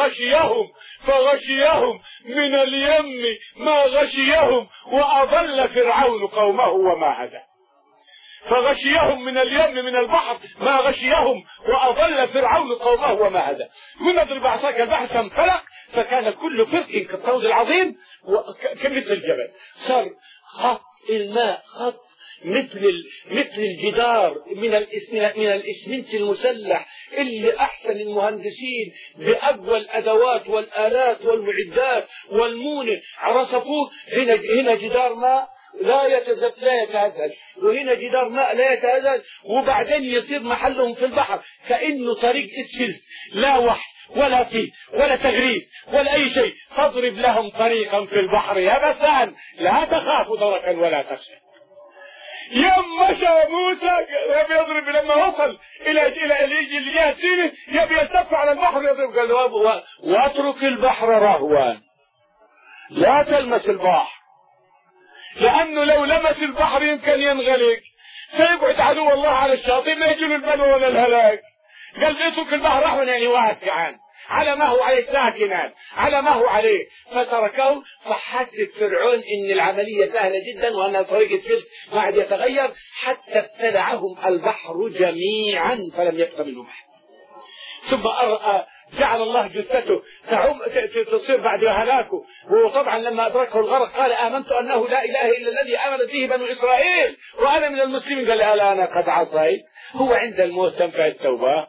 فغشيهم من اليم ما غشيهم وأضل فرعون قومه وما هدى. فغشيهم من اليم من البحر ما غشيهم وأضل فرعون قومه وما هدى. من اضرب عصاك البحر فانفلق فكان كل فرق كالطود العظيم كمثل الجبل. صار خط الماء خط مثل الجدار من الإسمنت المسلح اللي أحسن المهندسين بأقوى الأدوات والآلات والمعدات والمونة رصفوه. هنا جدار ماء لا يتهزز، وهنا جدار ماء لا يتهزز، وبعدين يصير محلهم في البحر كأنه طريق اسفلت، لا وحل ولا فيه ولا تغريس ولا أي شيء. فاضرب لهم طريقا في البحر يبسا لا تخاف دركا ولا تخشى. يوم مشى موسى يبي يضرب، لما وصل إلى الجهة سيناء يبي يلتف على البحر يضرب، قال له واترك البحر رهوا لا تلمس البحر، لأنه لو لمس البحر يمكن ينغلق سيبعد عدو الله على الشاطئ ما يجي له البلوى ولا الهلاك. قال اترك البحر رهوا يعني واسعا على ما هو عليه، ساكنا على ما هو عليه. فتركه فحسب فرعون ان العملية سهلة جدا وان طريق الفلك ما عاد يتغير حتى ابتلعهم البحر جميعا فلم يبق منهم احد. ثم جعل الله جثته تصير بعد هلاكه. وطبعا لما أدركه الغرق قال آمنت أنه لا إله إلا الذي آمنت به بنو إسرائيل وأنا من المسلمين. قال ألا أنا قد عصيت. هو عند الموت تنفع التوبة،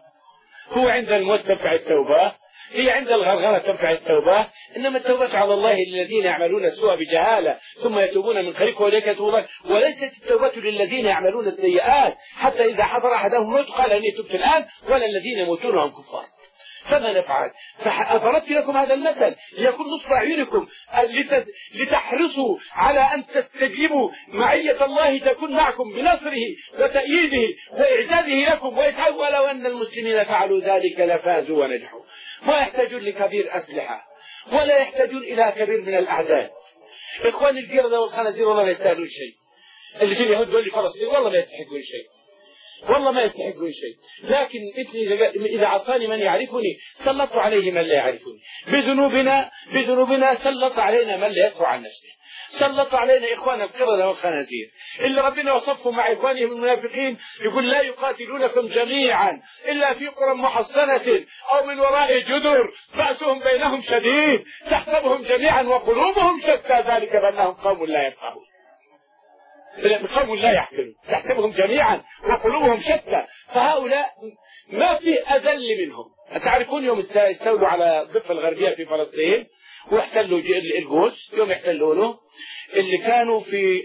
هي عند الغرغرة تنفع التوبة، إنما التوبة على الله للذين يعملون السوء بجهالة ثم يتوبون من قريب وإليك يتوبون. وليست التوبة للذين يعملون السيئات حتى إذا حضر أحدهم الموت قال إني تبت الآن، ولا الذين يموتون وهم كفار. فما نفعل؟ فضربت لكم هذا المثل ليكون نصب أعينكم لتحرصوا على أن تستجيبوا معية الله تكون معكم بنصره وتأييده وإعزازه لكم ويسعوا. ولو أن المسلمين فعلوا ذلك لفازوا ونجحوا. ما يحتاجون لكبير أسلحة ولا يحتاجون إلى كبير من الأعداد. إخوان القردة والخنازير والله ما يستاهلون شيء. اللي في اليهود واللي فلسطين والله ما يستحقون شيء، والله ما يستحقون شيء. لكن مثلي إذا عصاني من يعرفني سلط عليه من لا يعرفني. بذنوبنا سلط علينا من لا يدفع عن نفسه. سلط علينا إخوان القردة والخنازير اللي ربنا وصفهم مع إخوانهم المنافقين. يقول لا يقاتلونكم جميعا إلا في قرى محصنة أو من وراء جدر بأسهم بينهم شديد تحسبهم جميعا وقلوبهم شتى ذلك بأنهم قوم لا يفقهون. قوم لا يحكمون تحسبهم جميعا وقلوبهم شتى. فهؤلاء ما في أذل منهم. تعرفون يوم استولوا على الضفة الغربية في فلسطين واحتلوا القدس، يوم يحتلونه اللي كانوا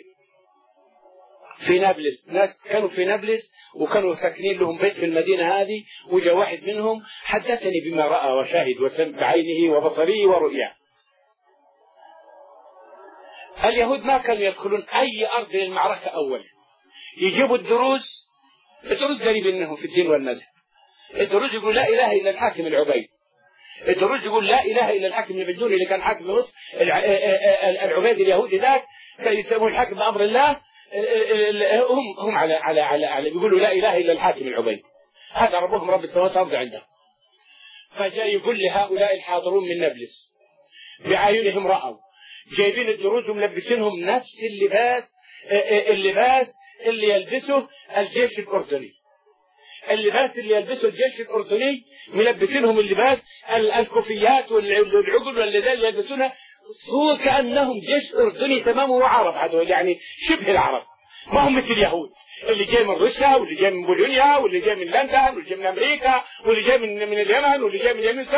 في نابلس، ناس كانوا في نابلس وكانوا ساكنين لهم بيت في المدينة هذه، وجاء واحد منهم حدثني بما رأى وشاهد وسمع بعينه وبصره ورؤياه. اليهود ما كانوا يدخلون أي أرض للمعركة أولا، يجيبوا الدروز قريب منهم في الدين والمذهب. الدروز يقول لا إله إلا الحاكم العبيد، الدروز يقول لا إله إلا الحاكم ابن جوني اللي كان حاكم مصر، العبيد اليهودي ذاك يسمون الحاكم بأمر الله. هم على يقولوا لا إله إلا الحاكم العبيد، هذا ربهم رب السماوات والأرض عندهم. فجاء يقول لهؤلاء الحاضرون من نابلس بعيونهم رأوا جايبين الدروز وملبسينهم نفس اللباس اللي يلبسه الجيش الأردني، اللباس اللي يلبسه الجيش الأردني، ملبسينهم اللباس الكوفيات والعقل واللذان يلبسونها كأنهم جيش أردني تمام، وعرب هذول يعني شبه العرب، ما هم مثل اليهود اللي جاي من روسيا واللي جاي من بولونيا واللي جاي من لندن واللي جاي من أمريكا واللي جاي من اليمن واللي جاي من اليمن،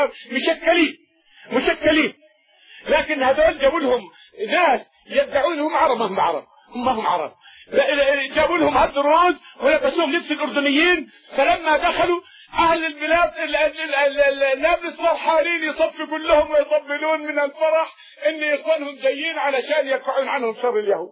مشكلين. لكن هذول جابوا لهم ناس يدعون هم عرب، ما هم عرب، جابوا لهم هالدروز ولبسوهم لبس الأردنيين. فلما دخلوا أهل البلاد نابلس فرحانين يصفقوا لهم ويطبلون من الفرح إن إخوانهم جايين علشان يدفعون عنهم شر اليهود.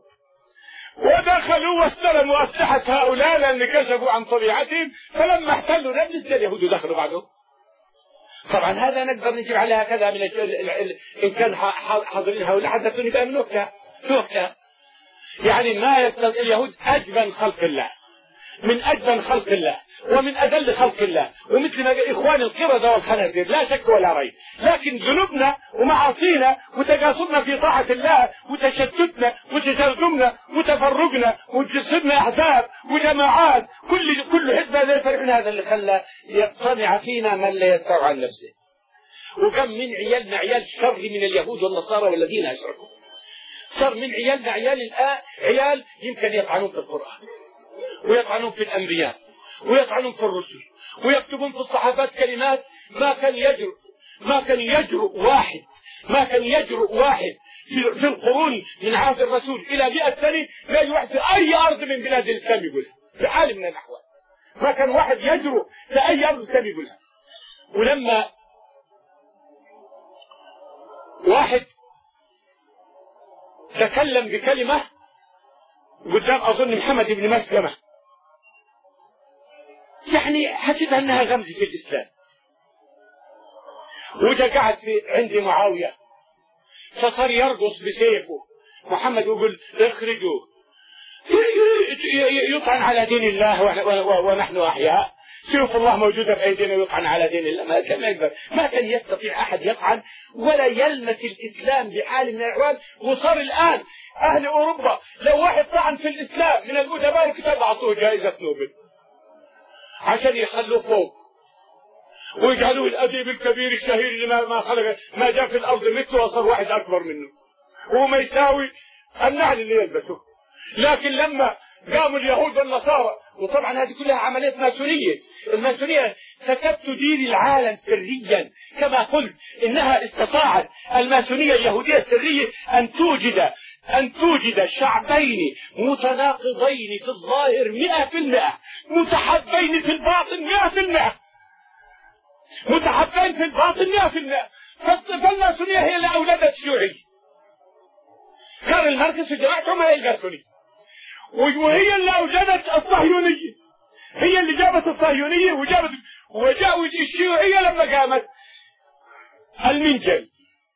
ودخلوا واستلموا أسلحة هؤلاء لأن كشفوا عن طبيعتهم. فلما احتلوا نابلس اليهود دخلوا بعدهم. طبعا هذا نقدر نجيب عليها كذا من إن كان حاضرين هؤلاء حدثوني بقى من وقتها. يعني ما يستطيع اليهود أجبن خلق الله، من أجبن خلق الله ومن أذل خلق الله، ومثل ما قال إخوان القردة والخنازير لا شك ولا ريب. لكن ذنوبنا ومعاصينا وتقاصرنا في طاعة الله وتشتتنا وتجرذمنا وتفرقنا وجسدنا أحزاب وجماعات، كل حزب هذا يفرحون، هذا اللي خلى يقتنع فينا من لا يدفع عن نفسه. وكم من عيالنا عيال شر من اليهود والنصارى والذين أشركوا، صار من عيالنا عيال يمكن يطعنون في القرآن ويطعنون في الأنبياء ويطعنون في الرسل ويكتبون في الصحافات كلمات ما كان يجرؤ واحد في القرون من عهد الرسول إلى 100 سنة لا يوحد في أي أرض من بلاد الإسلام يقولها في حال من الأحوال. ما كان واحد يجرؤ في أي أرض الإسلام يقولها. ولما واحد تكلم بكلمة قدام أظن محمد بن مسلمة، يعني حسيت أنها غمز في الإسلام، وده قاعد عند معاوية فصار يرقص بسيفه. محمد يقول اخرجوا، يطعن على دين الله ونحن أحياء، سيوف الله موجودة بأيدينا ويطعن على دين الله. ما كان يستطيع أحد يطعن ولا يلمس الإسلام بحال من الأحوال. وصار الآن أهل أوروبا لو واحد طعن في الإسلام من الأدباء والكتاب أعطوه جائزة نوبل عشان يخلوه فوق ويجعلوه الأديب الكبير الشهير اللي ما جاء في الأرض مثله وصار واحد أكبر منه وهو ما يساوي النعل اللي يلبسه. لكن لما قاموا اليهود والنصارى، وطبعا هذه كلها عمليات ماسونية، الماسونية ستدير العالم سريا كما قلت، إنها استطاعت الماسونية اليهودية السرية أن توجد شعبين متناقضين في الظاهر 100%، متحابين في الباطن 100%، متحابين في الباطن 100%. فالماسونية هي اللي أولدت الشيوعية. كارل ماركس وجماعتهم هي الماسونية، وهي اللي أوجدت الصهيونية، هي اللي جابت الصهيونية وجاءوا الشيوعية لما قامت المنجل،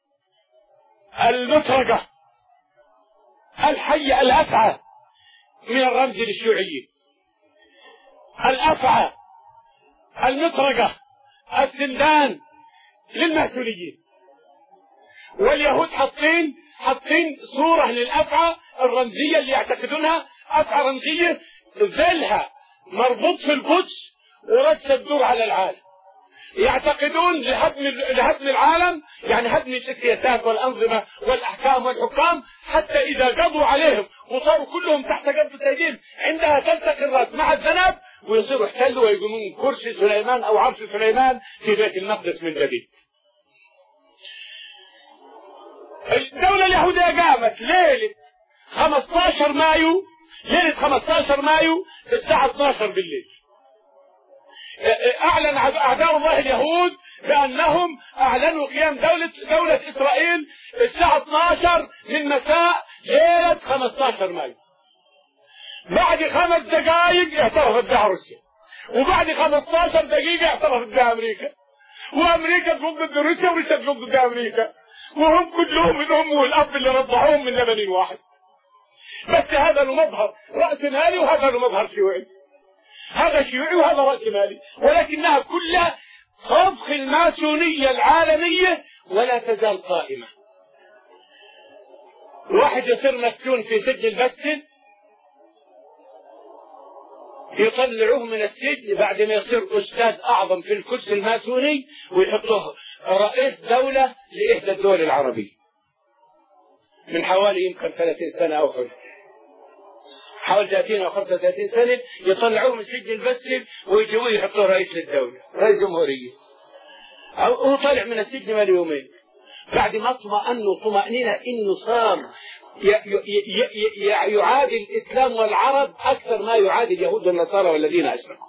المطرقة، الحية، الأفعى من الرمز للشيوعية، الأفعى، المطرقة، السندان للماسونية. واليهود حاطين صورة للأفعى الرمزية اللي يعتقدونها أفعى رمزية، ذيلها مربوط في القدس ورس الدور على العالم. يعتقدون لهدم العالم، يعني هدم السياسات والأنظمة والأحكام والحكام، حتى إذا قضوا عليهم وصاروا كلهم تحت قبضة أيديهم عندها تلتقي الرأس مع الذنب ويصيروا يحتلوا ويقومون كرسي سليمان أو عرش سليمان في بيت المقدس من جديد. الدولة اليهودية قامت ليلة 15 مايو الساعة 12 بالليل. أعلن أعداء الله اليهود بأنهم أعلنوا قيام دولة إسرائيل الساعة 12 من مساء ليلة 15 مايو. بعد 5 دقائق اعترفت بها روسيا، وبعد 15 دقيقة اعترفت بها أمريكا، وأمريكا تقوم ضد روسيا وروسيا تقوم ضد أمريكا، وهم كلهم الأم والأب اللي رضعوهم من لبن واحد. بس هذا له مظهر رأسمالي وهذا له مظهر شيوعي، هذا شيوعي وهذا رأسمالي، ولكنها كلها طبخ الماسونية العالمية ولا تزال قائمة. واحد يصير مسجون في سجن البستن، يطلعوه من السجن بعد ما يصير أستاذ أعظم في الكرسي الماسوني ويحطوه رئيس دولة لإحدى الدول العربية. من حوالي يمكن 30 سنة أو حوالي 30 أو 35 سنة يطلعوه من سجن البستن ويجوا يحطوه رئيس للدولة، رئيس جمهورية. هو طلع من السجن ما يومين بعد ما اطمأنوا طمأنينة إنه صار يعادي الإسلام والعرب أكثر ما يعادي اليهود والنصارى والذين أشركوا.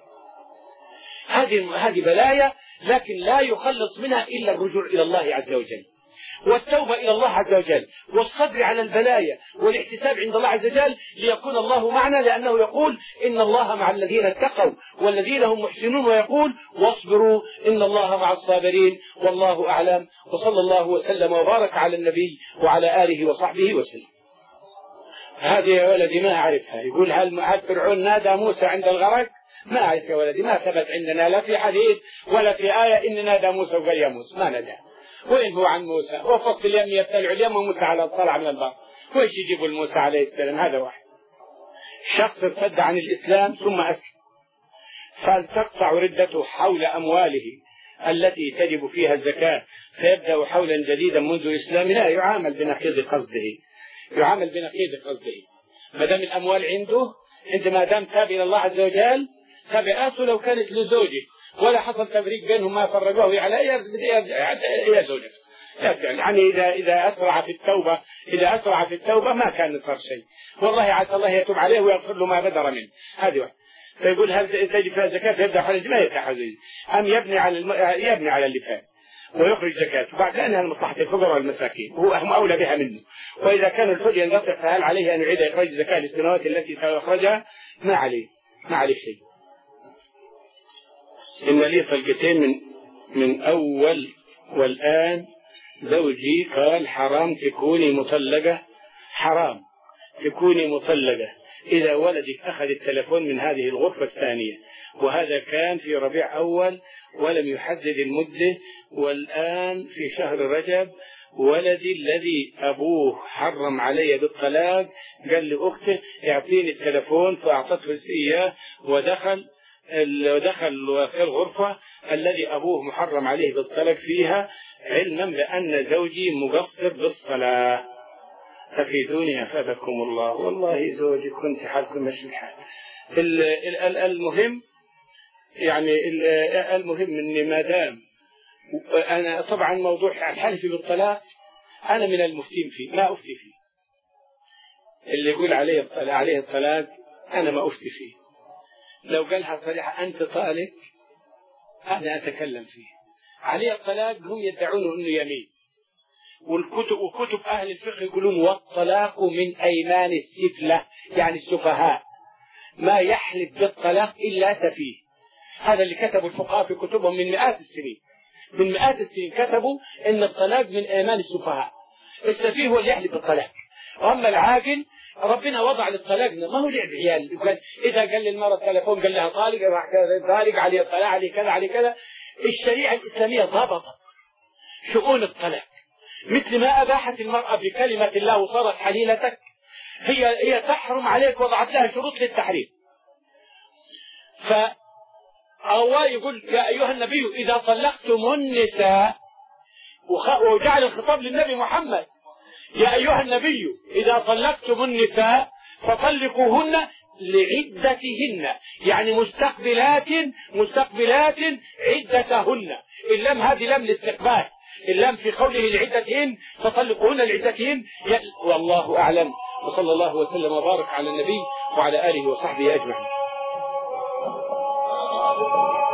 هذه بلايا، لكن لا يخلص منها إلا الرجوع إلى الله عز وجل، والتوبة إلى الله عز وجل، والصبر على البلايا، والاحتساب عند الله عز وجل، ليكون الله معنا، لأنه يقول إن الله مع الذين اتقوا والذين هم محسنون، ويقول واصبروا إن الله مع الصابرين، والله أعلم. وصلى الله وسلم وبارك على النبي وعلى آله وصحبه وسلم. هذه يا ولدي ما أعرفها. يقول هل فرعون نادى موسى عند الغرق؟ ما أعرف يا ولدي، ما ثبت عندنا لا في حديث ولا في آية إن نادى موسى وقال يا موسى، ما نادى. وين هو عن موسى؟ هو فصل اليم يبتلع اليم وموسى على طلع من البر، وإيش يجيبوا الموسى عليه السلام؟ هذا واحد. شخص ارتد عن الإسلام ثم أسلم، فلتقطع ردته حول أمواله التي تجب فيها الزكاة، فيبدأ حولا جديدا منذ إسلامه. لا، يعامل بنقيض قصده، يعامل بنقيض قصده. ما دام الأموال عنده، ما دام تاب إلى الله عز وجل، تبعاته لو كانت لزوجه ولا حصل تفريق بينهم ما فرقوه على يا زوجك. يعني إذا أسرع في التوبة ما كان صار شيء، والله عسى الله يتوب عليه ويغفر له ما بدر منه. هذه واحد. فيقول هل تجب فيها زكاة؟ فيبدأ حول ما يفتح أم يبني على اللي فات ويخرج زكاة، وبعد أنها لمصلحة الفقراء والمساكين، هم أولى بها منه. وإذا كان الحج ينقطع فهل عليه أن يعيد إخراج الزكاة للسنوات التي أخرجها؟ ما عليه شيء. إن لي طلقتين من أول، والآن زوجي قال حرام تكوني مطلقة إذا ولدك أخذ التلفون من هذه الغرفة الثانية، وهذا كان في ربيع أول ولم يحدد المدة، والآن في شهر رجب ولدي الذي أبوه حرم علي بالطلاق قال لأخته اعطيني التلفون، فأعطته إياه ودخل في الغرفة الذي أبوه محرم عليه بالطلاق فيها، علما بأن زوجي مقصر بالصلاة. أفيدوني أفادكم الله. والله زوجي كنت حالكم مش الحال. المهم إني ما دام أنا طبعا موضوع الحلف بالطلاق أنا من المفتين فيه، ما أفتي فيه. اللي يقول عليه الطلاق أنا ما أفتي فيه. لو قالها صريحة أنت طالق أنا أتكلم فيه. عليه الطلاق هم يدعونه أنه يمين، وكتب أهل الفقه يقولون والطلاق من أيمان السفلة، يعني السفهاء، ما يحلف بالطلاق إلا سفيه. هذا اللي كتبوا الفقهاء في كتبهم من مئات السنين كتبوا إن الطلاق من أيمان السفهاء. السفيه هو اللي يحلف بالطلاق، وأما العاقل ربنا وضع للطلاق ما هو لعب عيال. إذا قال للمرأة التلفون قال لها طالق عليه الطلاق عليه كذا. الشريعة الإسلامية ضبطت شؤون الطلاق، مثل ما أباحت المرأة بكلمة الله وصارت حليلتك، هي تحرم عليك، وضعت لها شروط للتحريم. فالله يقول يا أيها النبي إذا طلقتم النساء، وجعل الخطاب للنبي محمد، يا أيها النبي إذا طلقتم النساء فطلقوهن لعدتهن، يعني مستقبلات عدتهن. اللام هذه لام الاستقبال، اللام في قوله لعدتهن فطلقوهن لعدتهن. والله أعلم، وصلى الله وسلم وبارك على النبي وعلى آله وصحبه أجمعين.